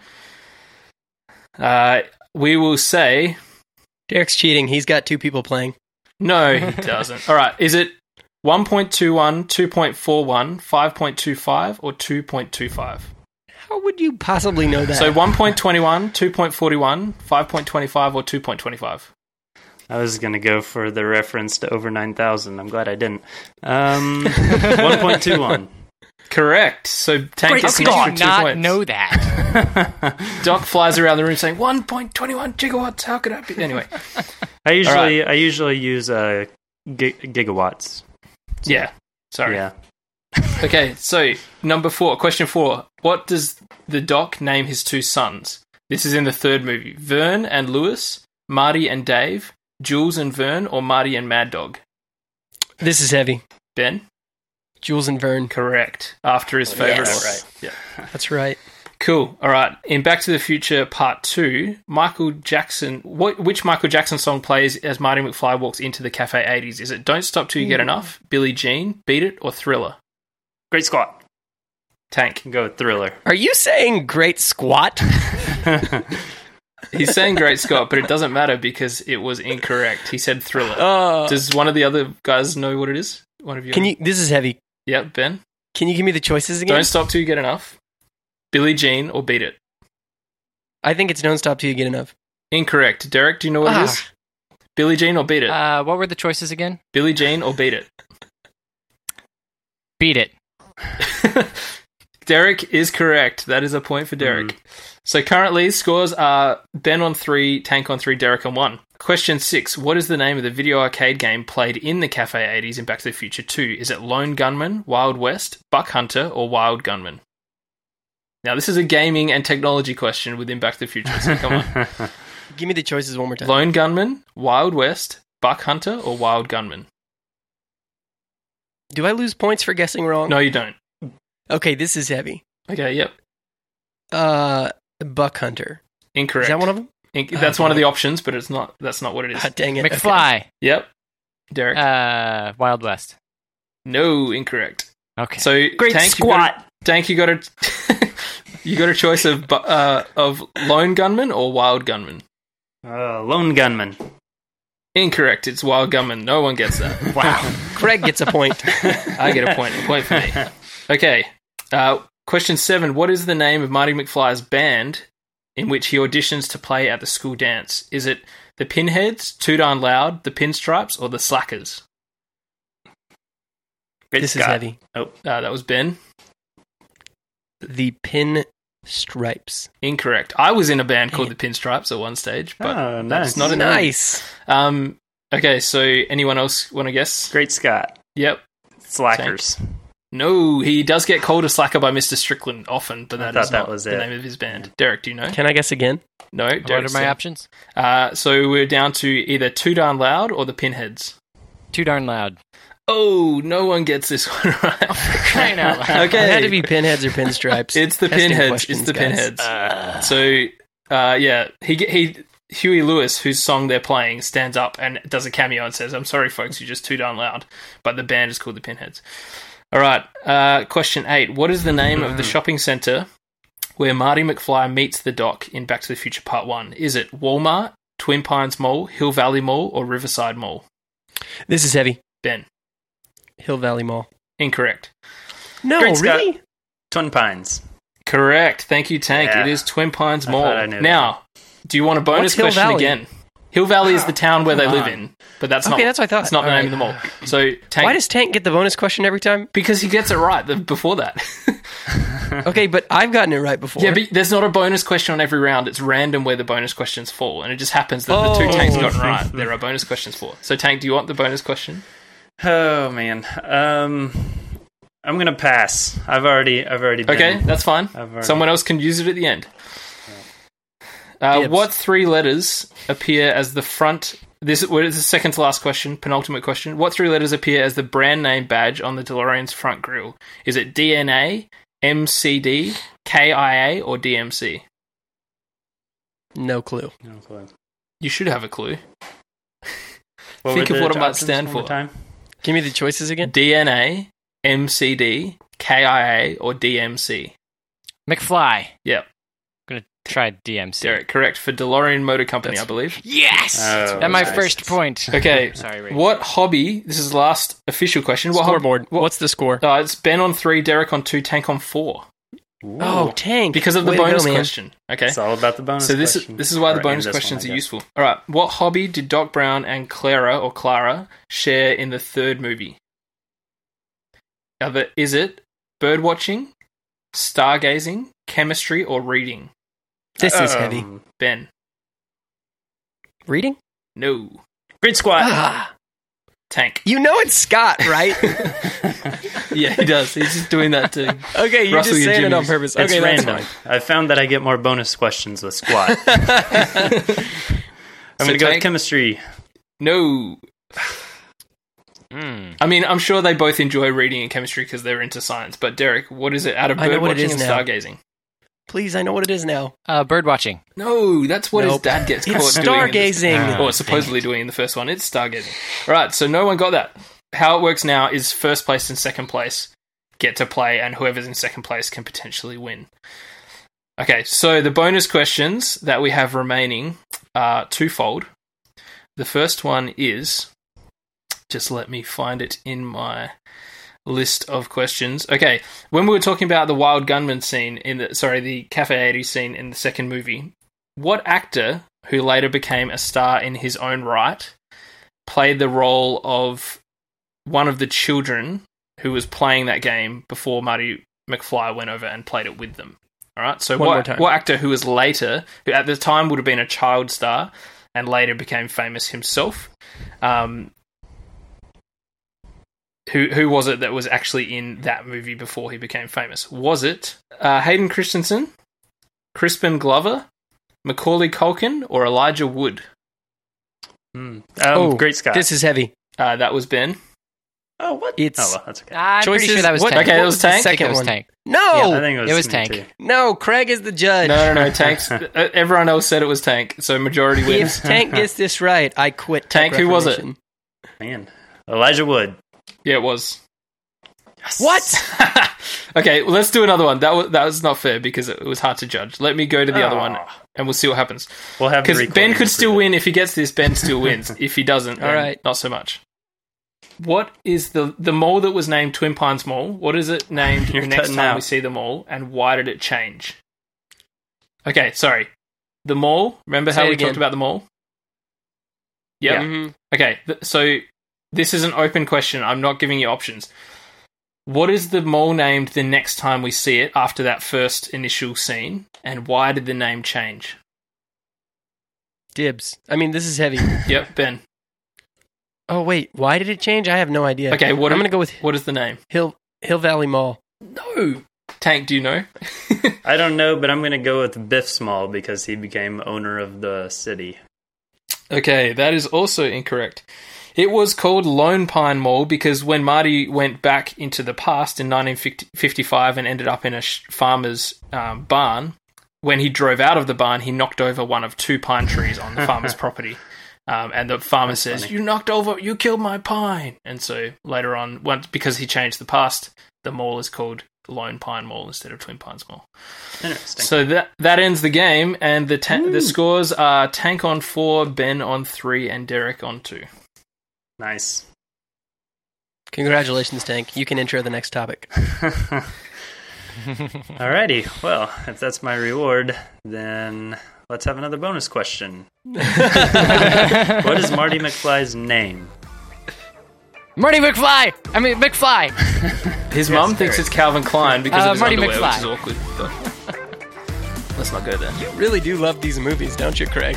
We will say... Derek's cheating. He's got 2 people playing. No, he doesn't. All right. Is it 1.21, 2.41, 5.25, or 2.25? How would you possibly know that? So 1.21, 2.41, 5.25, or 2.25? I was going to go for the reference to over 9,000. I'm glad I didn't. 1.21. Correct. So Tank gets 2 points. Not know that. Doc flies around the room saying 1.21 gigawatts. How could that be? Anyway, I usually use gigawatts. So, yeah. Sorry. Yeah. Okay. So question 4. What does the Doc name his 2 sons? This is in the 3rd movie. Vern and Lewis, Marty and Dave, Jules and Vern, or Marty and Mad Dog? This is heavy. Ben? Jules and Vern. Correct. After his favorite. Yes. Right. Yeah. That's right. Cool. All right. In Back to the Future Part 2, Michael Jackson... Which Michael Jackson song plays as Marty McFly walks into the Cafe 80s? Is it Don't Stop Till You Get Enough, Billie Jean, Beat It, or Thriller? Great Squat. Tank. Go with Thriller. Are you saying Great Squat? He's saying Great Scott, but it doesn't matter because it was incorrect. He said Thriller. Does one of the other guys know what it is? One of you? This is heavy. Yep, Ben. Can you give me the choices again? Don't Stop Till You Get Enough, Billie Jean, or Beat It? I think it's Don't Stop Till You Get Enough. Incorrect. Derek, do you know what it is? Billie Jean or Beat It? What were the choices again? Billie Jean or Beat It? Beat It. Derek is correct. That is a point for Derek. So currently, scores are Ben on 3, Tank on 3, Derek on 1. Question 6. What is the name of the video arcade game played in the Cafe 80s in Back to the Future 2? Is it Lone Gunman, Wild West, Buck Hunter, or Wild Gunman? Now, this is a gaming and technology question within Back to the Future, so come on. Give me the choices one more time. Lone Gunman, Wild West, Buck Hunter, or Wild Gunman? Do I lose points for guessing wrong? No, you don't. Okay, this is heavy. Okay, yep. Buck Hunter. Incorrect. Is that one of them? That's one of the options, but that's not what it is. Dang it. McFly. Okay. Yep. Derek. Wild West. No, incorrect. Okay. So Great Squat. Tank, you got to You got a choice of lone gunman or wild gunman. Lone gunman. Incorrect. It's wild gunman. No one gets that. Wow. Craig gets a point. I get a point. A point for me. Okay. Question 7. What is the name of Marty McFly's band in which he auditions to play at the school dance? Is it the Pinheads, Too Darn Loud, the Pinstripes, or the Slackers? This is heavy. Oh, that was Ben. The Pinstripes. Incorrect. I was in a band called the Pinstripes at one stage, but that's not nice. Okay, so anyone else want to guess? Great Scott. Yep. Slackers. Tank. No, he does get called a slacker by Mr. Strickland often, but that is not was the name of his band. Derek, do you know? Can I guess again? No, Derek. What are my options? So we're down to either Too Darn Loud or the Pinheads. Too Darn Loud. Oh, no one gets this one right. Crying out loud. Okay. It had to be Pinheads or Pinstripes. It's the Pinheads. It's the Pinheads. Yeah, Huey Lewis, whose song they're playing, stands up and does a cameo and says, "I'm sorry, folks, you're just too darn loud." But the band is called the Pinheads. All right, question 8. What is the name of the shopping centre where Marty McFly meets the Doc in Back to the Future Part 1? Is it Walmart, Twin Pines Mall, Hill Valley Mall, or Riverside Mall? This is heavy. Ben. Hill Valley Mall. Incorrect. No, Great Scott. really? Twin Pines. Correct. Thank you, Tank. Yeah. It is Twin Pines I Mall. thought I knew Now, do you want a bonus What's Hill question Valley? again? Hill Valley is the town where they live in, but that's not. Okay, that's what I thought. That's not the All name of the mall. So, Tank, Why does Tank get the bonus question every time? because he gets it right before that. Okay, but I've gotten it right before. Yeah, but there's not a bonus question on every round. It's random where the bonus questions fall, and it just happens that the two Tanks got it right. There are bonus questions for. So, Tank, do you want the bonus question? Oh man. I'm gonna pass. I've already been. Okay, that's fine. Someone else can use it at the end. What 3 letters appear as the front... This is the second to last question, penultimate question. What 3 letters appear as the brand name badge on the DeLorean's front grille? Is it DNA, MCD, KIA, or DMC? No clue. No clue. You should have a clue. What Think were of the what it might options stand one more for. time? Give me the choices again. DNA, MCD, KIA, or DMC? McFly. Yep. I'm going to try DMC. Derek, correct. For DeLorean Motor Company, I believe. Yes! Oh, and my nice. first point. Okay. Sorry, Ray. What hobby... This is the last official question. What Scoreboard. What's the score? It's Ben on 3, Derek on 2, Tank on 4. Ooh. Oh, Tank. Because of the Way to go, bonus man. question. Okay. It's all about the bonus So this question. is why the Or bonus in this questions one, are I guess. useful. All right. What hobby did Doc Brown and Clara share in the third movie? Is it bird watching, stargazing, chemistry, or reading? This is heavy. Ben. Reading? No. Great squat. Ah, Tank. you know it's Scott, right? Yeah, he does. He's just doing that to... Okay, you're Rustle just your saying it on jimmies. purpose. It's Okay, that's random. fine. I found that I get more bonus questions with squat. I'm going to go with Tank? chemistry. No. Mm. I mean, I'm sure they both enjoy reading and chemistry because they're into science. But Derek, what is it out of I know bird what it watching is and now. stargazing? Please, I know what it is now. Bird watching. No, that's what his Nope. dad gets caught It's doing. stargazing. Or supposedly doing in the first one. It's stargazing. All right, so no one got that. How it works now is first place and second place get to play, and whoever's in second place can potentially win. Okay, so the bonus questions that we have remaining are twofold. The first one is... Just let me find it in my list of questions. Okay, when we were talking about the Wild Gunman scene the Cafe 80 scene in the second movie, what actor who later became a star in his own right played the role of one of the children who was playing that game before Marty McFly went over and played it with them? All right, so One more time. what actor who was later, who at the time would have been a child star and later became famous himself, Who was it that was actually in that movie before he became famous? Was it Hayden Christensen, Crispin Glover, Macaulay Culkin, or Elijah Wood? Great Scott. This is heavy. That was Ben. Oh, what? It's- Oh, well, that's okay. I'm pretty Choices- sure that was what- Tank. Okay, that what was the Tank? I think second it was one. Tank. No, I think it was, It was me Tank. too. no. Craig is the judge. No. Tank's. Everyone else said it was Tank, so majority If wins. Tank gets this right, I quit. Tank, who was it? Man, Elijah Wood. Yeah, it was. What? Okay, well, let's do another one. That was not fair because it was hard to judge. Let me go to the other one, and we'll see what happens. We'll have because Ben could still win if he gets this. Ben still wins. If he doesn't, all right, not so much. What is the mall that was named Twin Pines Mall? What is it named the next time we see the mall, and why did it change? Okay, sorry. The mall. Remember how we talked about the mall? Yep. Yeah. Mm-hmm. Okay, so this is an open question. I'm not giving you options. What is the mall named the next time we see it after that first initial scene, and why did the name change? Dibs. I mean, this is heavy. Yep, Ben. Oh, wait. Why did it change? I have no idea. Okay, I'm going to go with... What is the name? Hill Valley Mall. No. Tank, do you know? I don't know, but I'm going to go with Biff's Mall because he became owner of the city. Okay, that is also incorrect. It was called Lone Pine Mall because when Marty went back into the past in 1955 and ended up in a farmer's barn, when he drove out of the barn, he knocked over one of 2 pine trees on the farmer's property. And the farmer says, funny. You killed my pine. And so later on, because he changed the past, the mall is called Lone Pine Mall instead of Twin Pines Mall. Interesting. So that ends the game, and the scores are Tank on 4, Ben on 3, and Derek on 2. Nice. Congratulations, Tank. You can intro the next topic. Alrighty. Well, if that's my reward, then let's have another bonus question. What is Marty McFly's name? Marty McFly! I mean, McFly! His mom thinks it's Calvin Klein because of his Marty underwear, McFly. which is awkward. But let's not go there. You really do love these movies, don't you, Craig?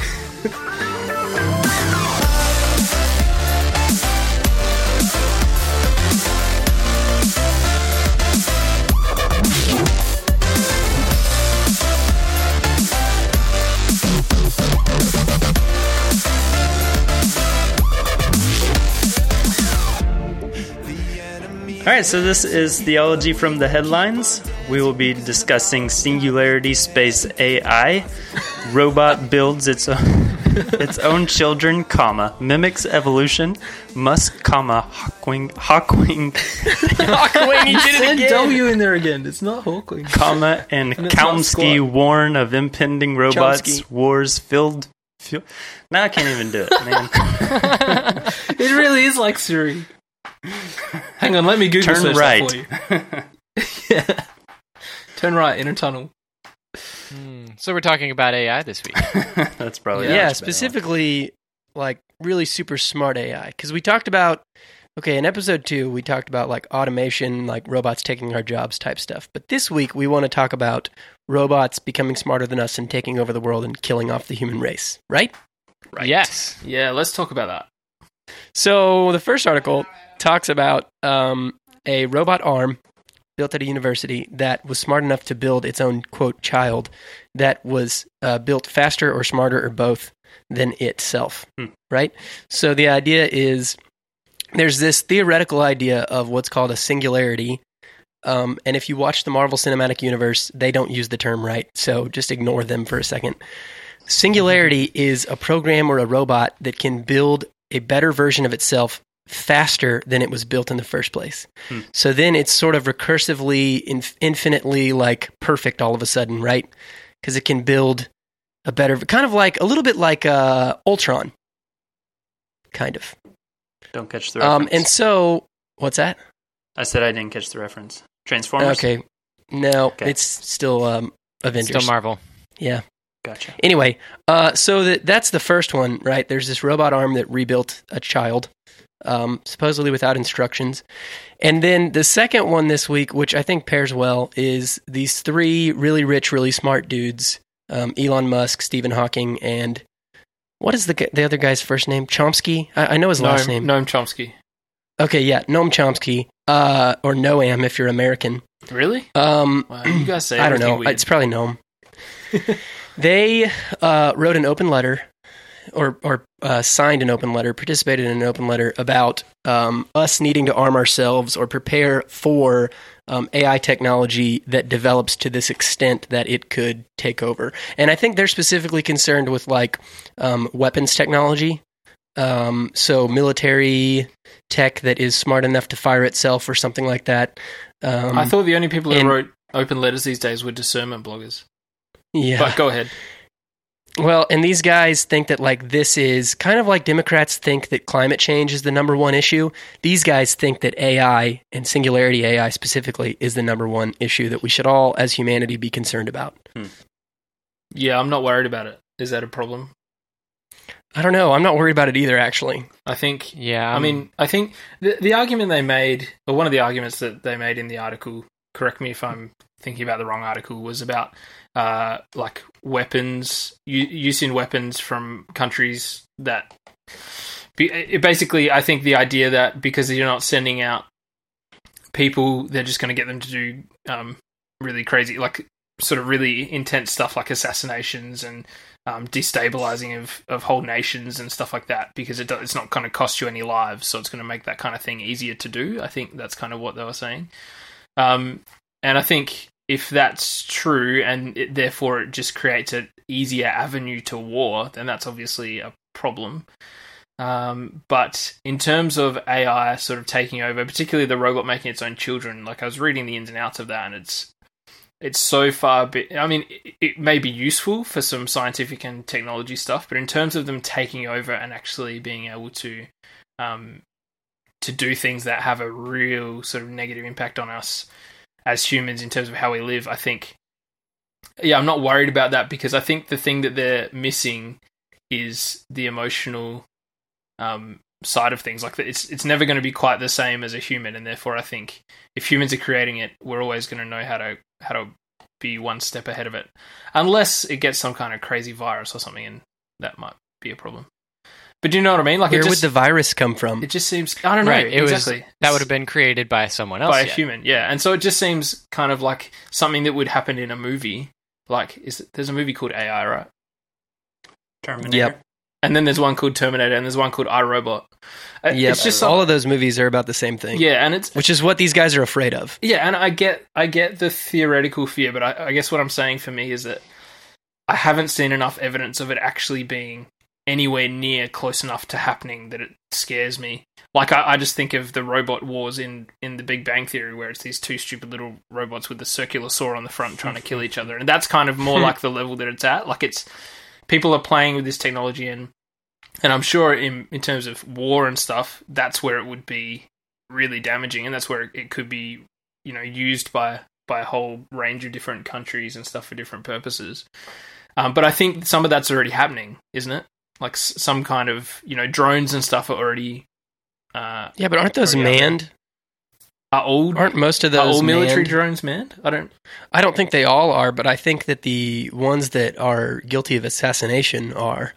All right, so this is Theology from the Headlines. We will be discussing Singularity Space AI. Robot builds its own children, mimics evolution. Musk, Hawkwing. Hawkwing, you did it again. W in there again. It's not Hawkwing. And Chomsky warn of impending robots, wars filled. Now I can't even do it, man. It really is like Siri. Hang on, let me Google search right. that for you. Yeah. Turn right in a tunnel. So we're talking about AI this week. That's probably specifically like really super smart AI, because we talked about in episode 2 we talked about like automation, like robots taking our jobs type stuff. But this week we want to talk about robots becoming smarter than us and taking over the world and killing off the human race, right? Right. Yes. Yeah, let's talk about that. So the first article talks about a robot arm built at a university that was smart enough to build its own, quote, child that was built faster or smarter or both than itself, right? So the idea is there's this theoretical idea of what's called a singularity, and if you watch the Marvel Cinematic Universe, they don't use the term right, so just ignore them for a second. Singularity is a program or a robot that can build a better version of itself faster than it was built in the first place. So then it's sort of recursively, infinitely like perfect all of a sudden, right? Because it can build a better, kind of like, a little bit like Ultron. Kind of. Don't catch the reference. And so, what's that? I said I didn't catch the reference. Transformers? Okay. No, it's still Avengers. Still Marvel. Yeah. Gotcha. Anyway, so that's the first one, right? There's this robot arm that rebuilt a child, supposedly without instructions. And then the second one this week, which I think pairs well, is these 3 really rich, really smart dudes, Elon Musk, Stephen Hawking, and what is the other guy's first name? Chomsky? I know his last name. Noam Chomsky. Okay, yeah, Noam Chomsky, or Noam if you're American. Really? Wow, you guys say I don't know. Weird. It's probably Noam. They wrote an open letter, or signed an open letter, participated in an open letter about us needing to arm ourselves or prepare for AI technology that develops to this extent that it could take over. And I think they're specifically concerned with like weapons technology, So military tech that is smart enough to fire itself or something like that. I thought the only people who wrote open letters these days were discernment bloggers. Yeah. But go ahead. Well, and these guys think that like this is kind of like Democrats think that climate change is the number one issue. These guys think that AI and singularity AI specifically is the number one issue that we should all as humanity be concerned about. Yeah, I'm not worried about it. Is that a problem? I don't know. I'm not worried about it either, actually. I think... Yeah. I mean, I think the argument they made, or one of the arguments that they made in the article, correct me if I'm thinking about the wrong article, was about like weapons, use in weapons from countries that... Basically, I think the idea that because you're not sending out people, they're just going to get them to do really crazy, like sort of really intense stuff like assassinations and destabilizing of whole nations and stuff like that, because it's not going to cost you any lives, so it's going to make that kind of thing easier to do. I think that's kind of what they were saying. And I think if that's true, and therefore it just creates an easier avenue to war, then that's obviously a problem. But in terms of AI sort of taking over, particularly the robot making its own children, like I was reading the ins and outs of that, and it's so far... I mean, it may be useful for some scientific and technology stuff, but in terms of them taking over and actually being able to do things that have a real sort of negative impact on us as humans in terms of how we live, I think... Yeah, I'm not worried about that, because I think the thing that they're missing is the emotional side of things. Like, it's never going to be quite the same as a human, and therefore I think if humans are creating it, we're always going to know how to be one step ahead of it, unless it gets some kind of crazy virus or something, and that might be a problem. But do you know what I mean? Like, where would the virus come from? It just seems, I don't know, right, exactly. That would have been created by someone else, by a human, yeah. And so it just seems kind of like something that would happen in a movie. Like, there's a movie called AI, right? Terminator. Yep. And then there's one called Terminator, and there's one called iRobot. Yeah, it's just all of those movies are about the same thing. Yeah, and which is what these guys are afraid of. Yeah, and I get the theoretical fear, but I guess what I'm saying for me is that I haven't seen enough evidence of it actually being anywhere near close enough to happening that it scares me. Like, I just think of the robot wars in The Big Bang Theory, where it's these two stupid little robots with the circular saw on the front trying to kill each other, and that's kind of more like the level that it's at. Like, it's people are playing with this technology, and I'm sure in terms of war and stuff, that's where it would be really damaging, and that's where it could be, used by a whole range of different countries and stuff for different purposes. But I think some of that's already happening, isn't it? Like some kind of, drones and stuff are already... yeah, but aren't those manned? Aren't most of those all military manned? drones manned? I don't think they all are, but I think that the ones that are guilty of assassination are.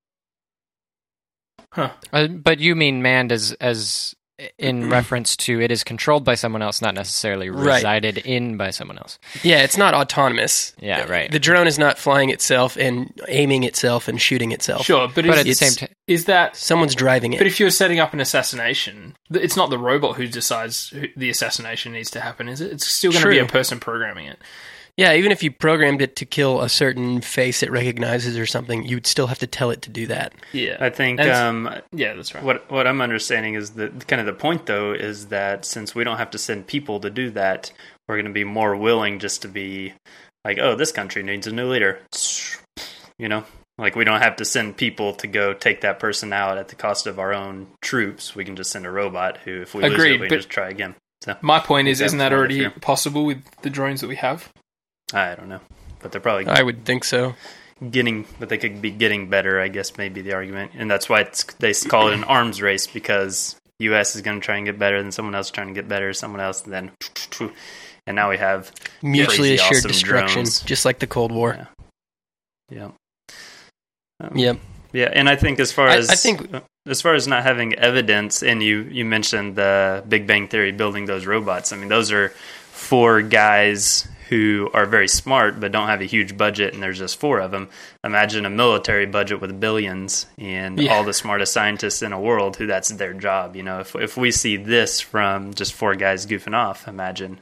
Huh. But you mean manned as in reference to it is controlled by someone else, not necessarily resided in by someone else. Yeah, it's not autonomous. Yeah, right. The drone is not flying itself and aiming itself and shooting itself. Sure, but at the same time, is that someone's driving it? But if you're setting up an assassination, it's not the robot who decides the assassination needs to happen, is it? It's still going to be a person programming it. Yeah, even if you programmed it to kill a certain face it recognizes or something, you'd still have to tell it to do that. Yeah, I think. yeah, that's right. What I'm understanding is that kind of the point, though, is that since we don't have to send people to do that, we're going to be more willing just to be like, oh, this country needs a new leader. Like we don't have to send people to go take that person out at the cost of our own troops. We can just send a robot who, if we lose it, we can just try again. So my point is, isn't that already possible with the drones that we have? I don't know, but they're probably... I would think so. But they could be getting better, I guess, may be the argument. And that's why they call it an arms race, because U.S. is going to try and get better, then someone else trying to get better, someone else, and then... And now we have... mutually assured awesome destruction, drones. just like the Cold War. Yeah. Yep. Yeah, and I think as far as... I think... As far as not having evidence, and you mentioned the Big Bang Theory building those robots, I mean, those are 4 guys who are very smart but don't have a huge budget, and there's just 4 of them. Imagine a military budget with billions and all the smartest scientists in the world who that's their job. If we see this from just 4 guys goofing off, imagine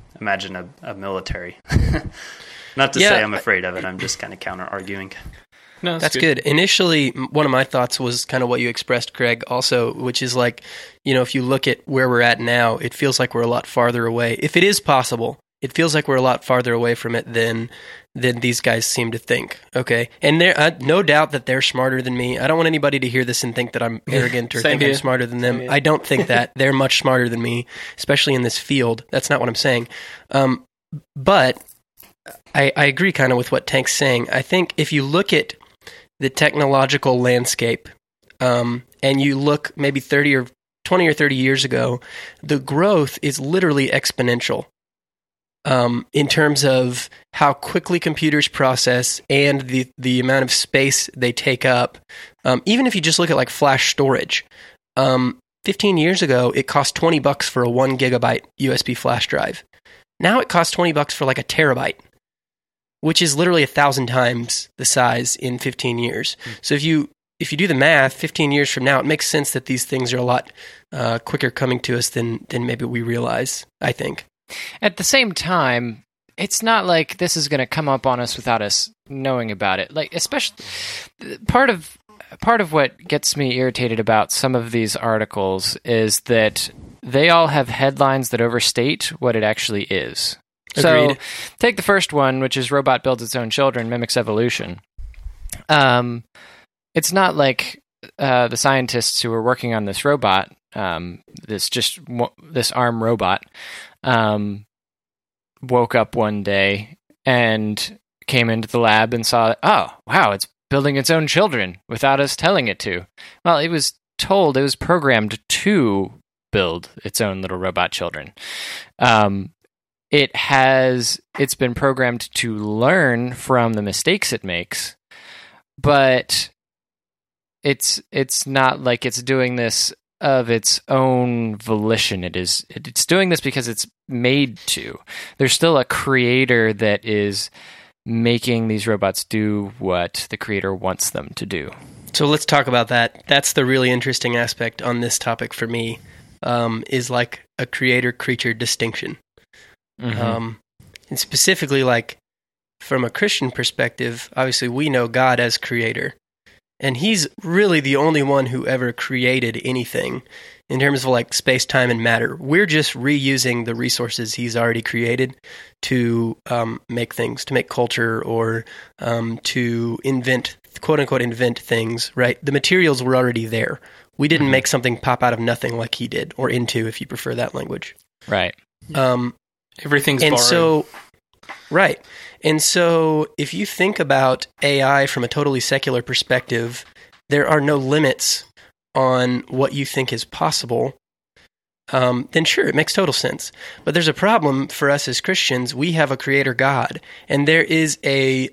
a military. Not to say I'm afraid of it. I'm just kind of counter-arguing. No, that's good. Initially, one of my thoughts was kind of what you expressed, Craig, also, which is like, if you look at where we're at now, it feels like we're a lot farther away. If it is possible, it feels like we're a lot farther away from it than these guys seem to think. Okay, and there, no doubt that they're smarter than me. I don't want anybody to hear this and think that I'm arrogant or think I'm smarter than them. I don't think that. They're much smarter than me, especially in this field. That's not what I'm saying. But I agree kind of with what Tank's saying. I think if you look at the technological landscape, and you look maybe 20 or 30 years ago, the growth is literally exponential. In terms of how quickly computers process and the amount of space they take up. Even if you just look at like flash storage, 15 years ago, it cost $20 for a 1 gigabyte USB flash drive. Now it costs $20 for like a terabyte, which is literally 1,000 times the size in 15 years. So if you do the math, 15 years from now, it makes sense that these things are a lot quicker coming to us than maybe we realize, I think. At the same time, it's not like this is going to come up on us without us knowing about it. Like, especially part of what gets me irritated about some of these articles is that they all have headlines that overstate what it actually is. Agreed. So, take the first one, which is Robot Builds Its Own Children, Mimics Evolution. It's not like the scientists who were working on this robot, this arm robot, woke up one day and came into the lab and saw, oh, wow, it's building its own children without us telling it to. Well, it was programmed to build its own little robot children. It's been programmed to learn from the mistakes it makes, but it's not like it's doing this of its own volition. It's doing this because it's made to. There's still a creator that is making these robots do what the creator wants them to do. So let's talk about that. That's the really interesting aspect on this topic for me, is like a creator-creature distinction. Mm-hmm. And specifically, like, from a Christian perspective, obviously we know God as creator. And he's really the only one who ever created anything in terms of like space, time, and matter. We're just reusing the resources he's already created to make things, to make culture, or to invent, quote unquote, invent things, right? The materials were already there. We didn't make something pop out of nothing like he did, or into, if you prefer that language. Right. Everything's and borrowed. So, right. And so if you think about AI from a totally secular perspective, there are no limits on what you think is possible, then sure, it makes total sense. But there's a problem for us as Christians. We have a creator God, and there is a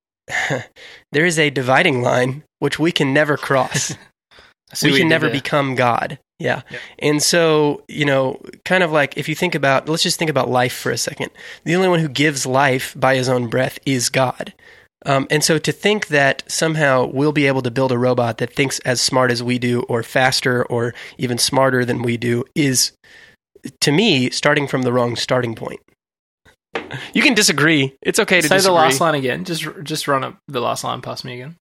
dividing line which we can never cross. We can never become God. Yeah. Yep. And so, kind of like if you think about, let's just think about life for a second. The only one who gives life by his own breath is God. And so to think that somehow we'll be able to build a robot that thinks as smart as we do, or faster, or even smarter than we do, is, to me, starting from the wrong starting point. You can disagree. It's okay to disagree. Say the last line again. Just run up the last line past me again.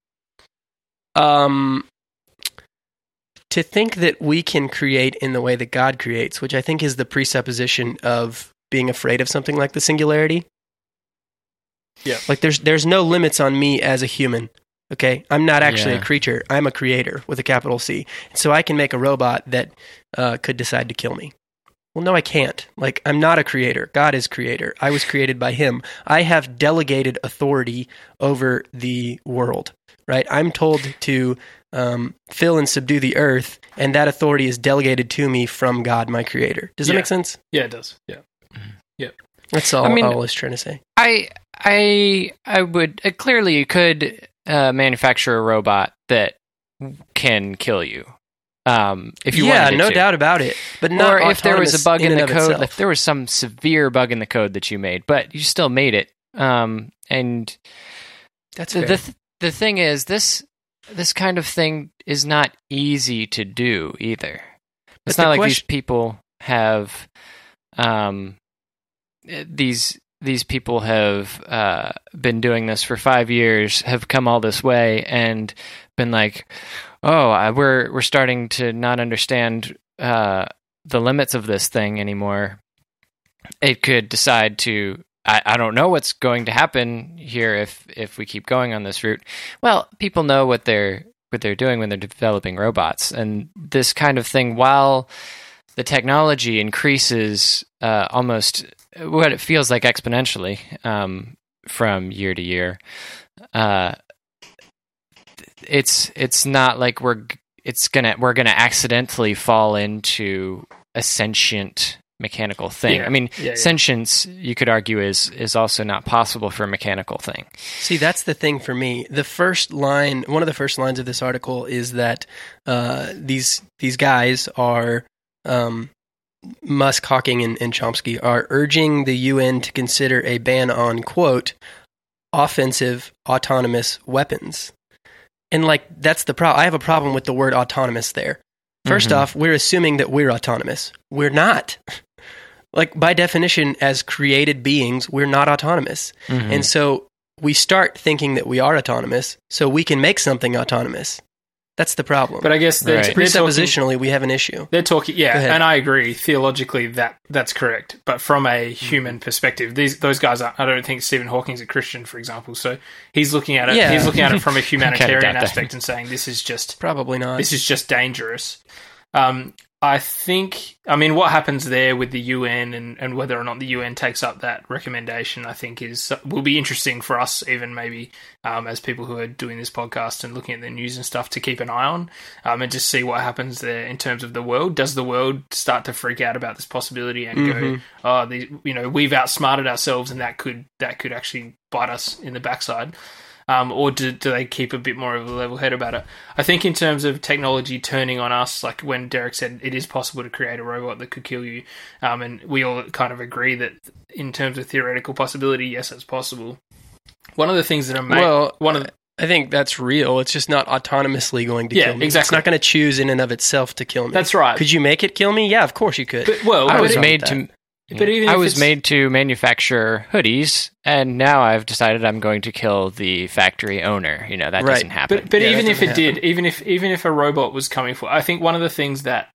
To think that we can create in the way that God creates, which I think is the presupposition of being afraid of something like the singularity. Yeah. Like there's no limits on me as a human. Okay? I'm not actually a creature. I'm a creator with a capital C. So I can make a robot that could decide to kill me. Well, no, I can't. Like, I'm not a creator. God is creator. I was created by him. I have delegated authority over the world, right? I'm told to fill and subdue the earth, and that authority is delegated to me from God, my creator. Does that make sense? Yeah, it does. Yeah. Yeah. That's all I was trying to say. I would clearly you could manufacture a robot that can kill you. If you wanted it no to. doubt about it. But not, or if there was a bug in the code, itself. if there was some severe bug in the code that you made, but you still made it. And that's the thing is, this kind of thing is not easy to do either. It's not like these people have these these people have been doing this for 5 years, have come all this way, and been like, oh, we're starting to not understand the limits of this thing anymore. It could decide to, I don't know what's going to happen here if we keep going on this route. Well, people know what they're doing when they're developing robots, and this kind of thing, while the technology increases almost what it feels like exponentially from year to year, it's not like we're gonna accidentally fall into a sentient mechanical thing. I mean, sentience, you could argue, is also not possible for a mechanical thing. See, that's the thing for me. One of the first lines of this article is that these guys are Musk, Hawking, and Chomsky are urging the UN to consider a ban on, quote, offensive autonomous weapons. And that's the problem. I have a problem with the word autonomous there. First off, we're assuming that we're autonomous. We're not. By definition, as created beings, we're not autonomous. And so we start thinking that we are autonomous so we can make something autonomous. That's the problem. But I guess presuppositionally, we have an issue. They're talking, and I agree. Theologically, that's correct. But from a human perspective, those guys I don't think Stephen Hawking's a Christian, for example. So he's looking at it. Yeah. He's looking at it from a humanitarian aspect and saying this is just probably not. This is just dangerous. I think, what happens there with the UN and whether or not the UN takes up that recommendation, I think will be interesting for us, even maybe as people who are doing this podcast and looking at the news and stuff, to keep an eye on and just see what happens there in terms of the world. Does the world start to freak out about this possibility and go, we've outsmarted ourselves and that could actually bite us in the backside? Or do they keep a bit more of a level head about it? I think in terms of technology turning on us, like when Derek said it is possible to create a robot that could kill you, and we all kind of agree that in terms of theoretical possibility, yes, it's possible. One of the things that I think that's real. It's just not autonomously going to kill me. Exactly. It's not going to choose in and of itself to kill me. That's right. Could you make it kill me? Yeah, of course you could. I was made to manufacture hoodies, and now I've decided I'm going to kill the factory owner. That doesn't happen. But even if it did, even if a robot was coming for, I think one of the things that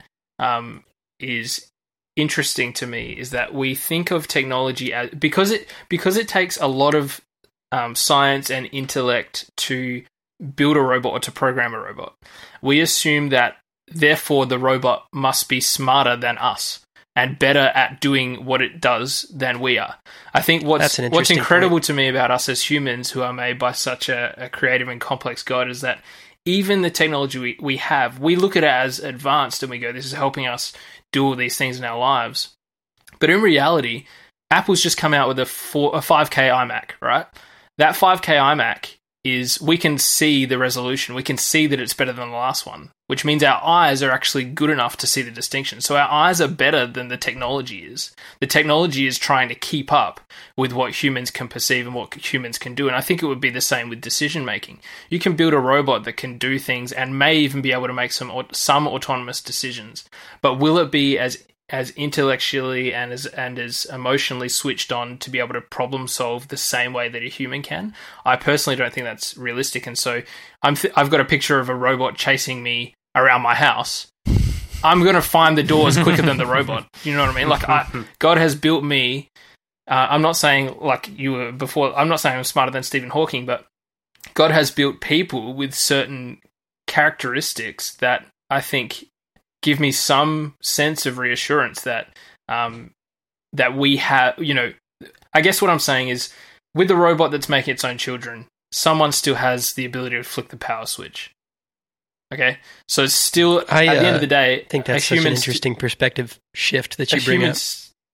is interesting to me is that we think of technology as because it takes a lot of science and intellect to build a robot or to program a robot. We assume that therefore the robot must be smarter than us and better at doing what it does than we are. I think what's incredible to me about us as humans who are made by such a creative and complex God is that even the technology we have, we look at it as advanced and we go, this is helping us do all these things in our lives. But in reality, Apple's just come out with a 5K iMac, right? That 5K iMac we can see the resolution. We can see that it's better than the last one, which means our eyes are actually good enough to see the distinction. So our eyes are better than the technology is. The technology is trying to keep up with what humans can perceive and what humans can do. And I think it would be the same with decision making. You can build a robot that can do things and may even be able to make some autonomous decisions. But will it be as intellectually and as emotionally switched on to be able to problem solve the same way that a human can? I personally don't think that's realistic. And so I've got a picture of a robot chasing me around my house. I'm going to find the doors quicker than the robot. You know what I mean? God has built me. I'm not saying like you were before. I'm not saying I'm smarter than Stephen Hawking, but God has built people with certain characteristics that I think give me some sense of reassurance that that we have, I guess what I'm saying is with the robot that's making its own children, someone still has the ability to flick the power switch. Okay? So it's still, at the end of the day, I think that's such an interesting perspective shift that you bring up.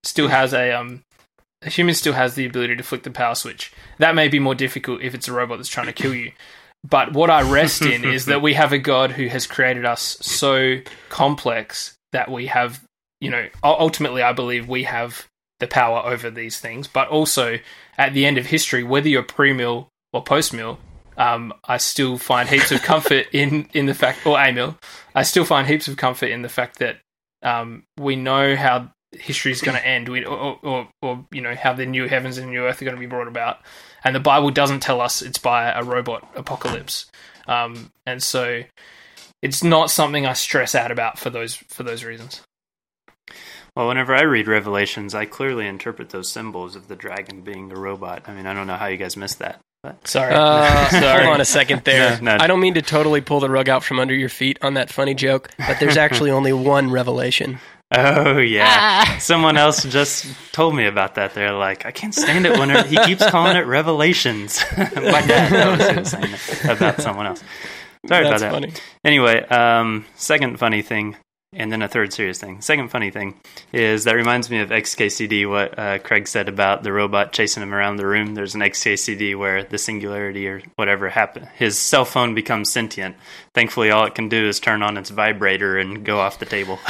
A human still has the ability to flick the power switch. That may be more difficult if it's a robot that's trying to kill you. But what I rest in is that we have a God who has created us so complex that we have, ultimately I believe we have the power over these things. But also, at the end of history, whether you're pre-mill or post-mill, I still find heaps of comfort in the fact, or a-mill, I still find heaps of comfort in the fact that we know how history is going to end, or how the new heavens and new earth are going to be brought about. And the Bible doesn't tell us it's by a robot apocalypse, and so it's not something I stress out about for those reasons. Well, whenever I read Revelations, I clearly interpret those symbols of the dragon being the robot. I mean, I don't know how you guys missed that. But. Sorry. Hold on a second there. No. I don't mean to totally pull the rug out from under your feet on that funny joke, but there's actually only one revelation. Oh, yeah. Someone else just told me about that. They're like, I can't stand it when he keeps calling it Revelations. My dad was saying it about someone else. Sorry about that. Funny. Anyway, second funny thing, and then a third serious thing. Second funny thing is that reminds me of XKCD, what Craig said about the robot chasing him around the room. There's an XKCD where the singularity or whatever happened. His cell phone becomes sentient. Thankfully, all it can do is turn on its vibrator and go off the table.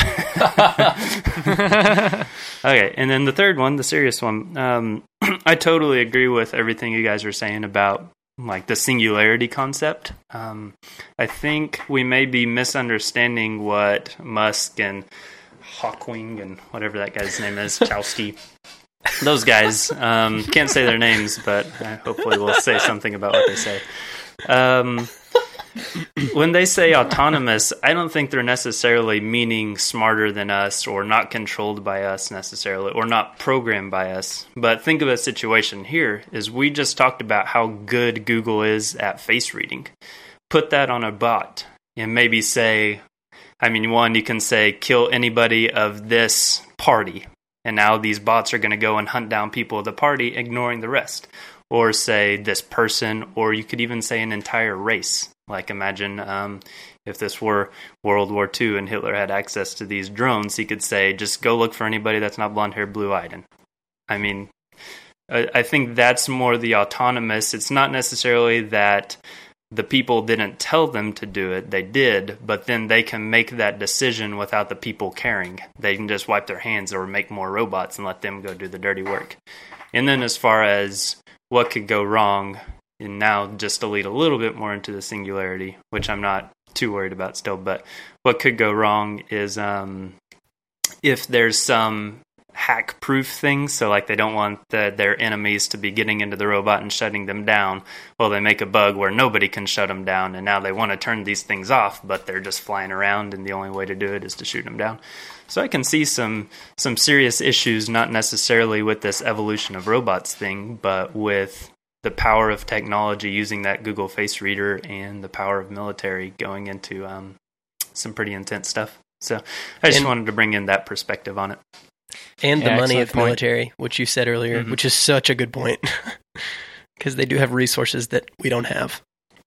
Okay, and then the third one, the serious one. I totally agree with everything you guys are saying about like the singularity concept. I think we may be misunderstanding what Musk and Hawkwing and whatever that guy's name is, Chowsky, those guys, can't say their names, but hopefully we'll say something about what they say. When they say autonomous, I don't think they're necessarily meaning smarter than us or not controlled by us necessarily or not programmed by us. But think of a situation here is we just talked about how good Google is at face reading. Put that on a bot and maybe say, one, you can say kill anybody of this party. And now these bots are going to go and hunt down people of the party, ignoring the rest. Or say this person, or you could even say an entire race. Like imagine if this were World War II and Hitler had access to these drones, he could say, just go look for anybody that's not blonde-haired, blue-eyed. And I think that's more the autonomous. It's not necessarily that the people didn't tell them to do it. They did, but then they can make that decision without the people caring. They can just wipe their hands or make more robots and let them go do the dirty work. And then as far as what could go wrong, and now just to lead a little bit more into the singularity, which I'm not too worried about still, but what could go wrong is if there's some hack-proof thing, so like they don't want their enemies to be getting into the robot and shutting them down, well, they make a bug where nobody can shut them down, and now they want to turn these things off, but they're just flying around, and the only way to do it is to shoot them down. So I can see some serious issues, not necessarily with this evolution of robots thing, but with the power of technology using that Google Face Reader and the power of military going into some pretty intense stuff. So I just wanted to bring in that perspective on it. And the money of military, which you said earlier, which is such a good point, because they do have resources that we don't have.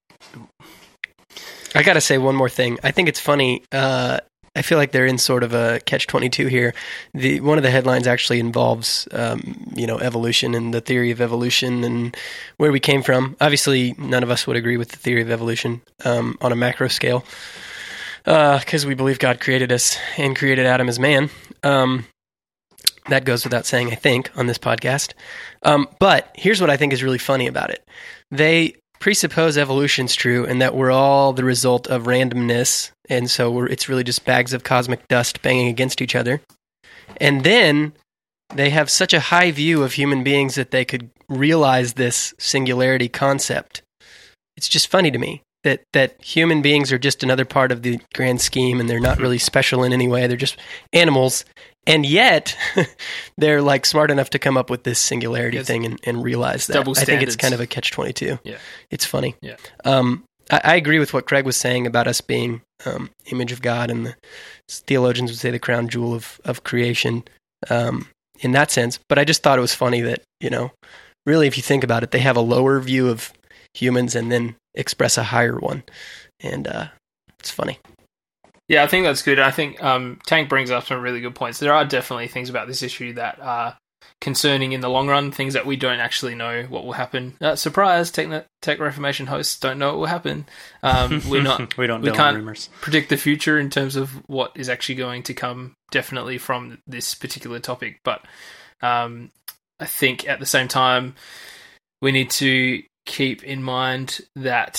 I got to say one more thing. I think it's funny. I feel like they're in sort of a catch-22 here. One of the headlines actually involves, evolution and the theory of evolution and where we came from. Obviously, none of us would agree with the theory of evolution on a macro scale because we believe God created us and created Adam as man. That goes without saying, I think, on this podcast. But here's what I think is really funny about it. They presuppose evolution's true and that we're all the result of randomness, and so it's really just bags of cosmic dust banging against each other. And then they have such a high view of human beings that they could realize this singularity concept. It's just funny to me that human beings are just another part of the grand scheme and they're not really special in any way. They're just animals. And yet, they're like smart enough to come up with this singularity thing and realize that. I think it's kind of a catch-22. Yeah, it's funny. Yeah, I agree with what Craig was saying about us being image of God, and the theologians would say the crown jewel of creation in that sense. But I just thought it was funny that really, if you think about it, they have a lower view of humans and then express a higher one, and it's funny. Yeah, I think that's good. I think Tank brings up some really good points. There are definitely things about this issue that are concerning in the long run, things that we don't actually know what will happen. Surprise, Tech Reformation hosts don't know what will happen. We can't rumors. Predict the future in terms of what is actually going to come definitely from this particular topic. But I think at the same time, we need to keep in mind that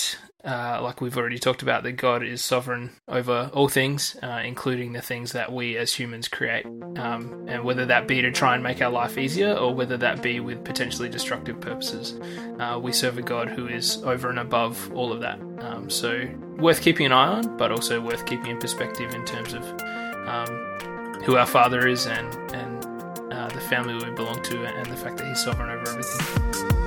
like we've already talked about, that God is sovereign over all things, including the things that we as humans create, and whether that be to try and make our life easier or whether that be with potentially destructive purposes. We serve a God who is over and above all of that. So worth keeping an eye on, but also worth keeping in perspective in terms of who our Father is and the family we belong to, and the fact that He's sovereign over everything.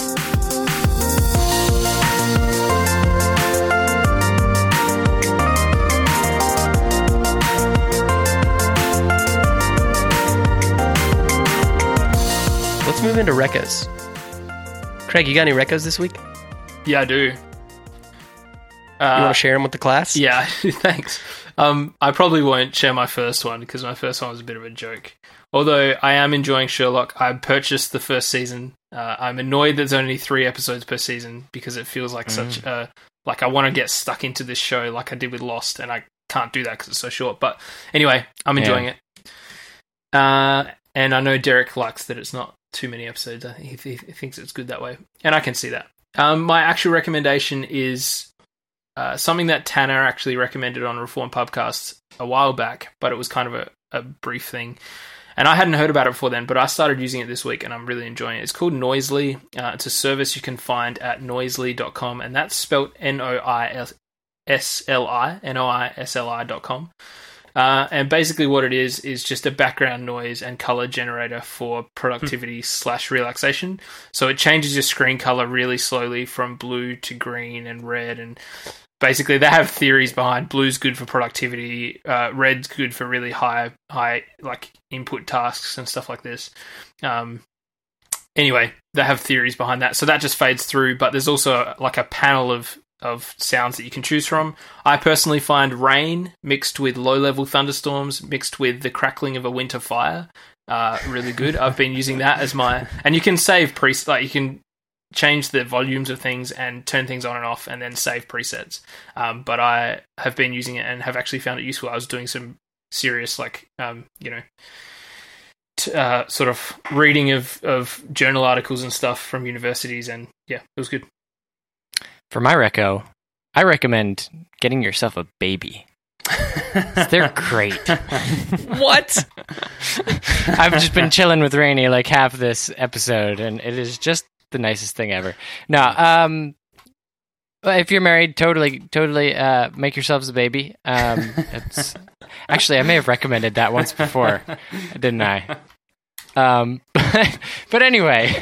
Let's move into recos. Craig, you got any recos this week? Yeah, I do. You want to share them with the class? Yeah, thanks. I probably won't share my first one because my first one was a bit of a joke. Although I am enjoying Sherlock. I purchased the first season. I'm annoyed there's only 3 episodes per season because it feels like such a... Like, I want to get stuck into this show like I did with Lost, and I can't do that because it's so short. But anyway, I'm enjoying it. And I know Derek likes that it's not too many episodes. He thinks it's good that way. And I can see that. My actual recommendation is something that Tanner actually recommended on Reform Pubcast a while back, but it was kind of a brief thing. And I hadn't heard about it before then, but I started using it this week and I'm really enjoying it. It's called Noisely. It's a service you can find at noisely.com, and that's spelt noisli.com. And basically what it is just a background noise and color generator for productivity / relaxation. So it changes your screen color really slowly from blue to green and red, and basically they have theories behind blue's good for productivity, red's good for really high like input tasks and stuff like this. Anyway, they have theories behind that. So that just fades through, but there's also like a panel of sounds that you can choose from. I personally find rain mixed with low-level thunderstorms mixed with the crackling of a winter fire really good. I've been using that as my... And you can save you can change the volumes of things and turn things on and off and then save presets. But I have been using it and have actually found it useful. I was doing some serious, sort of reading of journal articles and stuff from universities, and yeah, it was good. For my reco, I recommend getting yourself a baby. They're great. What? I've just been chilling with Rainey like half this episode, and it is just the nicest thing ever. No, if you're married, totally make yourselves a baby. It's actually, I may have recommended that once before, didn't I? But anyway.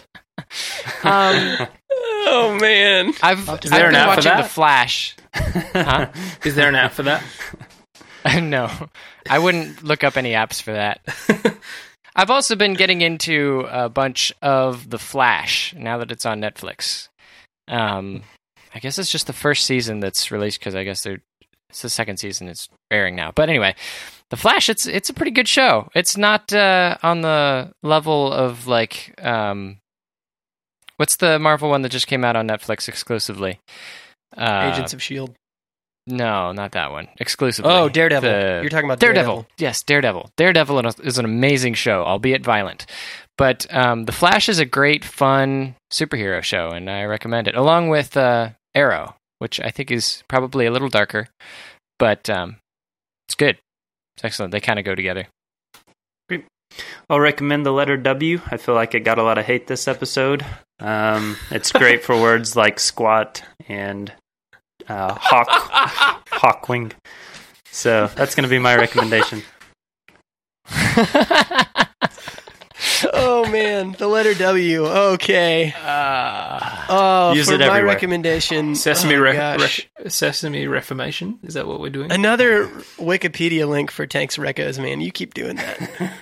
Oh man! I've been watching The Flash. Huh? Is there an app for that? No, I wouldn't look up any apps for that. I've also been getting into a bunch of The Flash now that it's on Netflix. I guess it's just the first season that's released because I guess it's the second season it's airing now. But anyway, The Flash, it's a pretty good show. It's not on the level of like. What's the Marvel one that just came out on Netflix exclusively? Agents of S.H.I.E.L.D. No, not that one. Exclusively. Oh, Daredevil. You're talking about Daredevil. Yes, Daredevil. Daredevil is an amazing show, albeit violent. But The Flash is a great, fun superhero show, and I recommend it. Along with Arrow, which I think is probably a little darker, but it's good. It's excellent. They kind of go together. I'll recommend The Letter W. I feel like it got a lot of hate this episode. It's great for words like squat and hawkwing. So that's going to be my recommendation. Oh man, The Letter W. Okay. Use for it my everywhere. recommendation, Sesame Reformation? Is that what we're doing? Another Wikipedia link for Tank's recos, man. You keep doing that.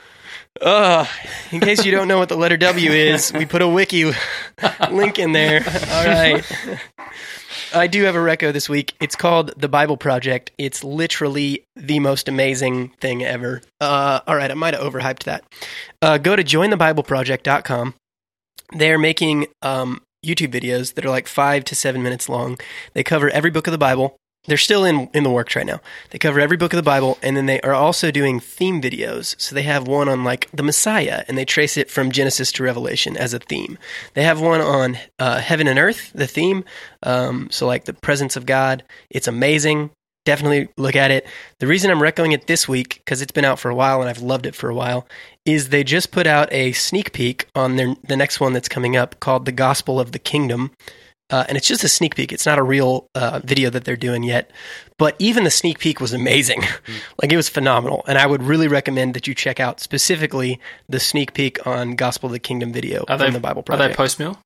In case you don't know what the letter W is, we put a wiki link in there. All right. I do have a reco this week. It's called The Bible Project. It's literally the most amazing thing ever. All right, I might have overhyped that. Go to jointhebibleproject.com. They're making YouTube videos that are like 5 to 7 minutes long. They cover every book of the Bible. they're still in the works right now. They cover every book of the Bible, and then they are also doing theme videos. So they have one on like the Messiah, and they trace it from Genesis to Revelation as a theme. They have one on heaven and earth, the theme. So like the presence of God. It's amazing. Definitely look at it. The reason I'm recommending it this week, because it's been out for a while and I've loved it for a while, is they just put out a sneak peek on the next one that's coming up called The Gospel of the Kingdom. And it's just a sneak peek. It's not a real video that they're doing yet. But even the sneak peek was amazing. Like, it was phenomenal. And I would really recommend that you check out specifically the sneak peek on Gospel of the Kingdom video from the Bible Project. Are they post-mill?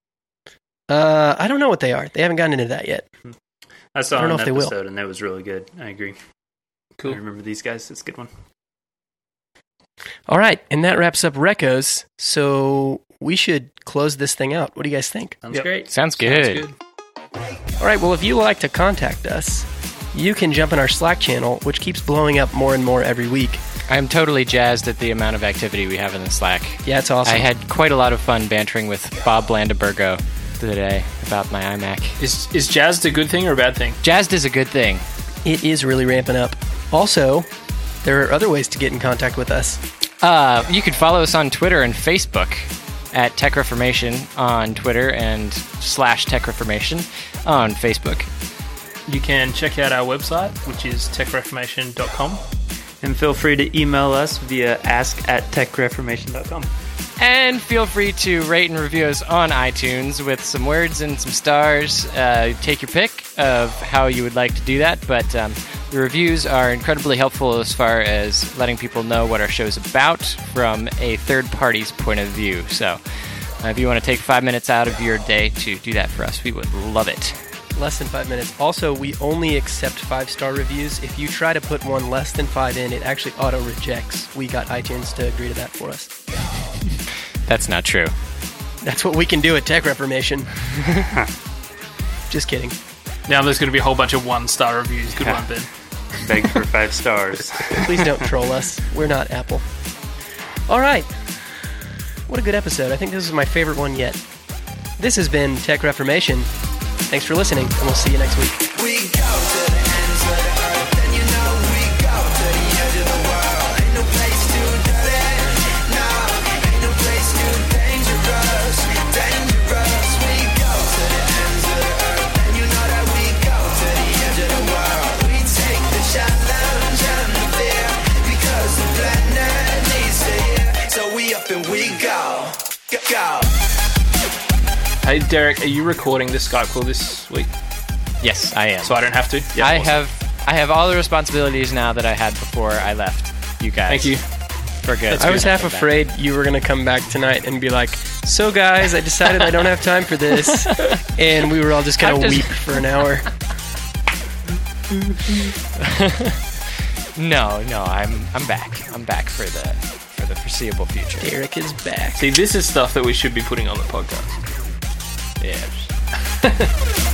I don't know what they are. They haven't gotten into that yet. I saw an episode, and that was really good. I agree. Cool. I remember these guys. It's a good one. All right. And that wraps up Recos. So we should close this thing out. What do you guys think? Sounds great. Sounds good. All right. Well, if you would like to contact us, you can jump in our Slack channel, which keeps blowing up more and more every week. I'm totally jazzed at the amount of activity we have in the Slack. Yeah, it's awesome. I had quite a lot of fun bantering with Bob Blandenbergo today about my iMac. Is jazzed a good thing or a bad thing? Jazzed is a good thing. It is really ramping up. Also, there are other ways to get in contact with us. You can follow us on Twitter and Facebook at Tech Reformation on Twitter and /TechReformation on Facebook. You can check out our website, which is techreformation.com. And feel free to email us via ask@techreformation.com. And feel free to rate and review us on iTunes with some words and some stars. Take your pick of how you would like to do that, but the reviews are incredibly helpful as far as letting people know what our show's about from a third party's point of view. So if you want to take 5 minutes out of your day to do that for us, we would love it. Less than 5 minutes. Also, we only accept 5-star reviews. If you try to put one less than 5 in, it actually auto-rejects. We got iTunes to agree to that for us. That's not true. That's what we can do at Tech Reformation. Just kidding. Now there's going to be a whole bunch of 1-star reviews. Good one, Ben. Beg for 5 stars. Please don't troll us. We're not Apple. All right. What a good episode. I think this is my favorite one yet. This has been Tech Reformation. Thanks for listening, and we'll see you next week. We go to the ends of the earth, and you know we go to the edge of the world. Ain't no place too dirty, no, ain't no place too dangerous, dangerous. We go to the ends of the earth, and you know that we go to the edge of the world. We take the challenge and the fear, because the planet needs to hear. So we up and we go, go. Hey, Derek, are you recording this Skype call this week? Yes, I am. So I don't have to? Yeah, I have all the responsibilities now that I had before I left you guys. Thank you. For good. I was half afraid you were going to come back tonight and be like, so guys, I decided I don't have time for this. And we were all just going to weep for an hour. No, I'm back. I'm back for the foreseeable future. Derek is back. See, this is stuff that we should be putting on the podcast. Yeah.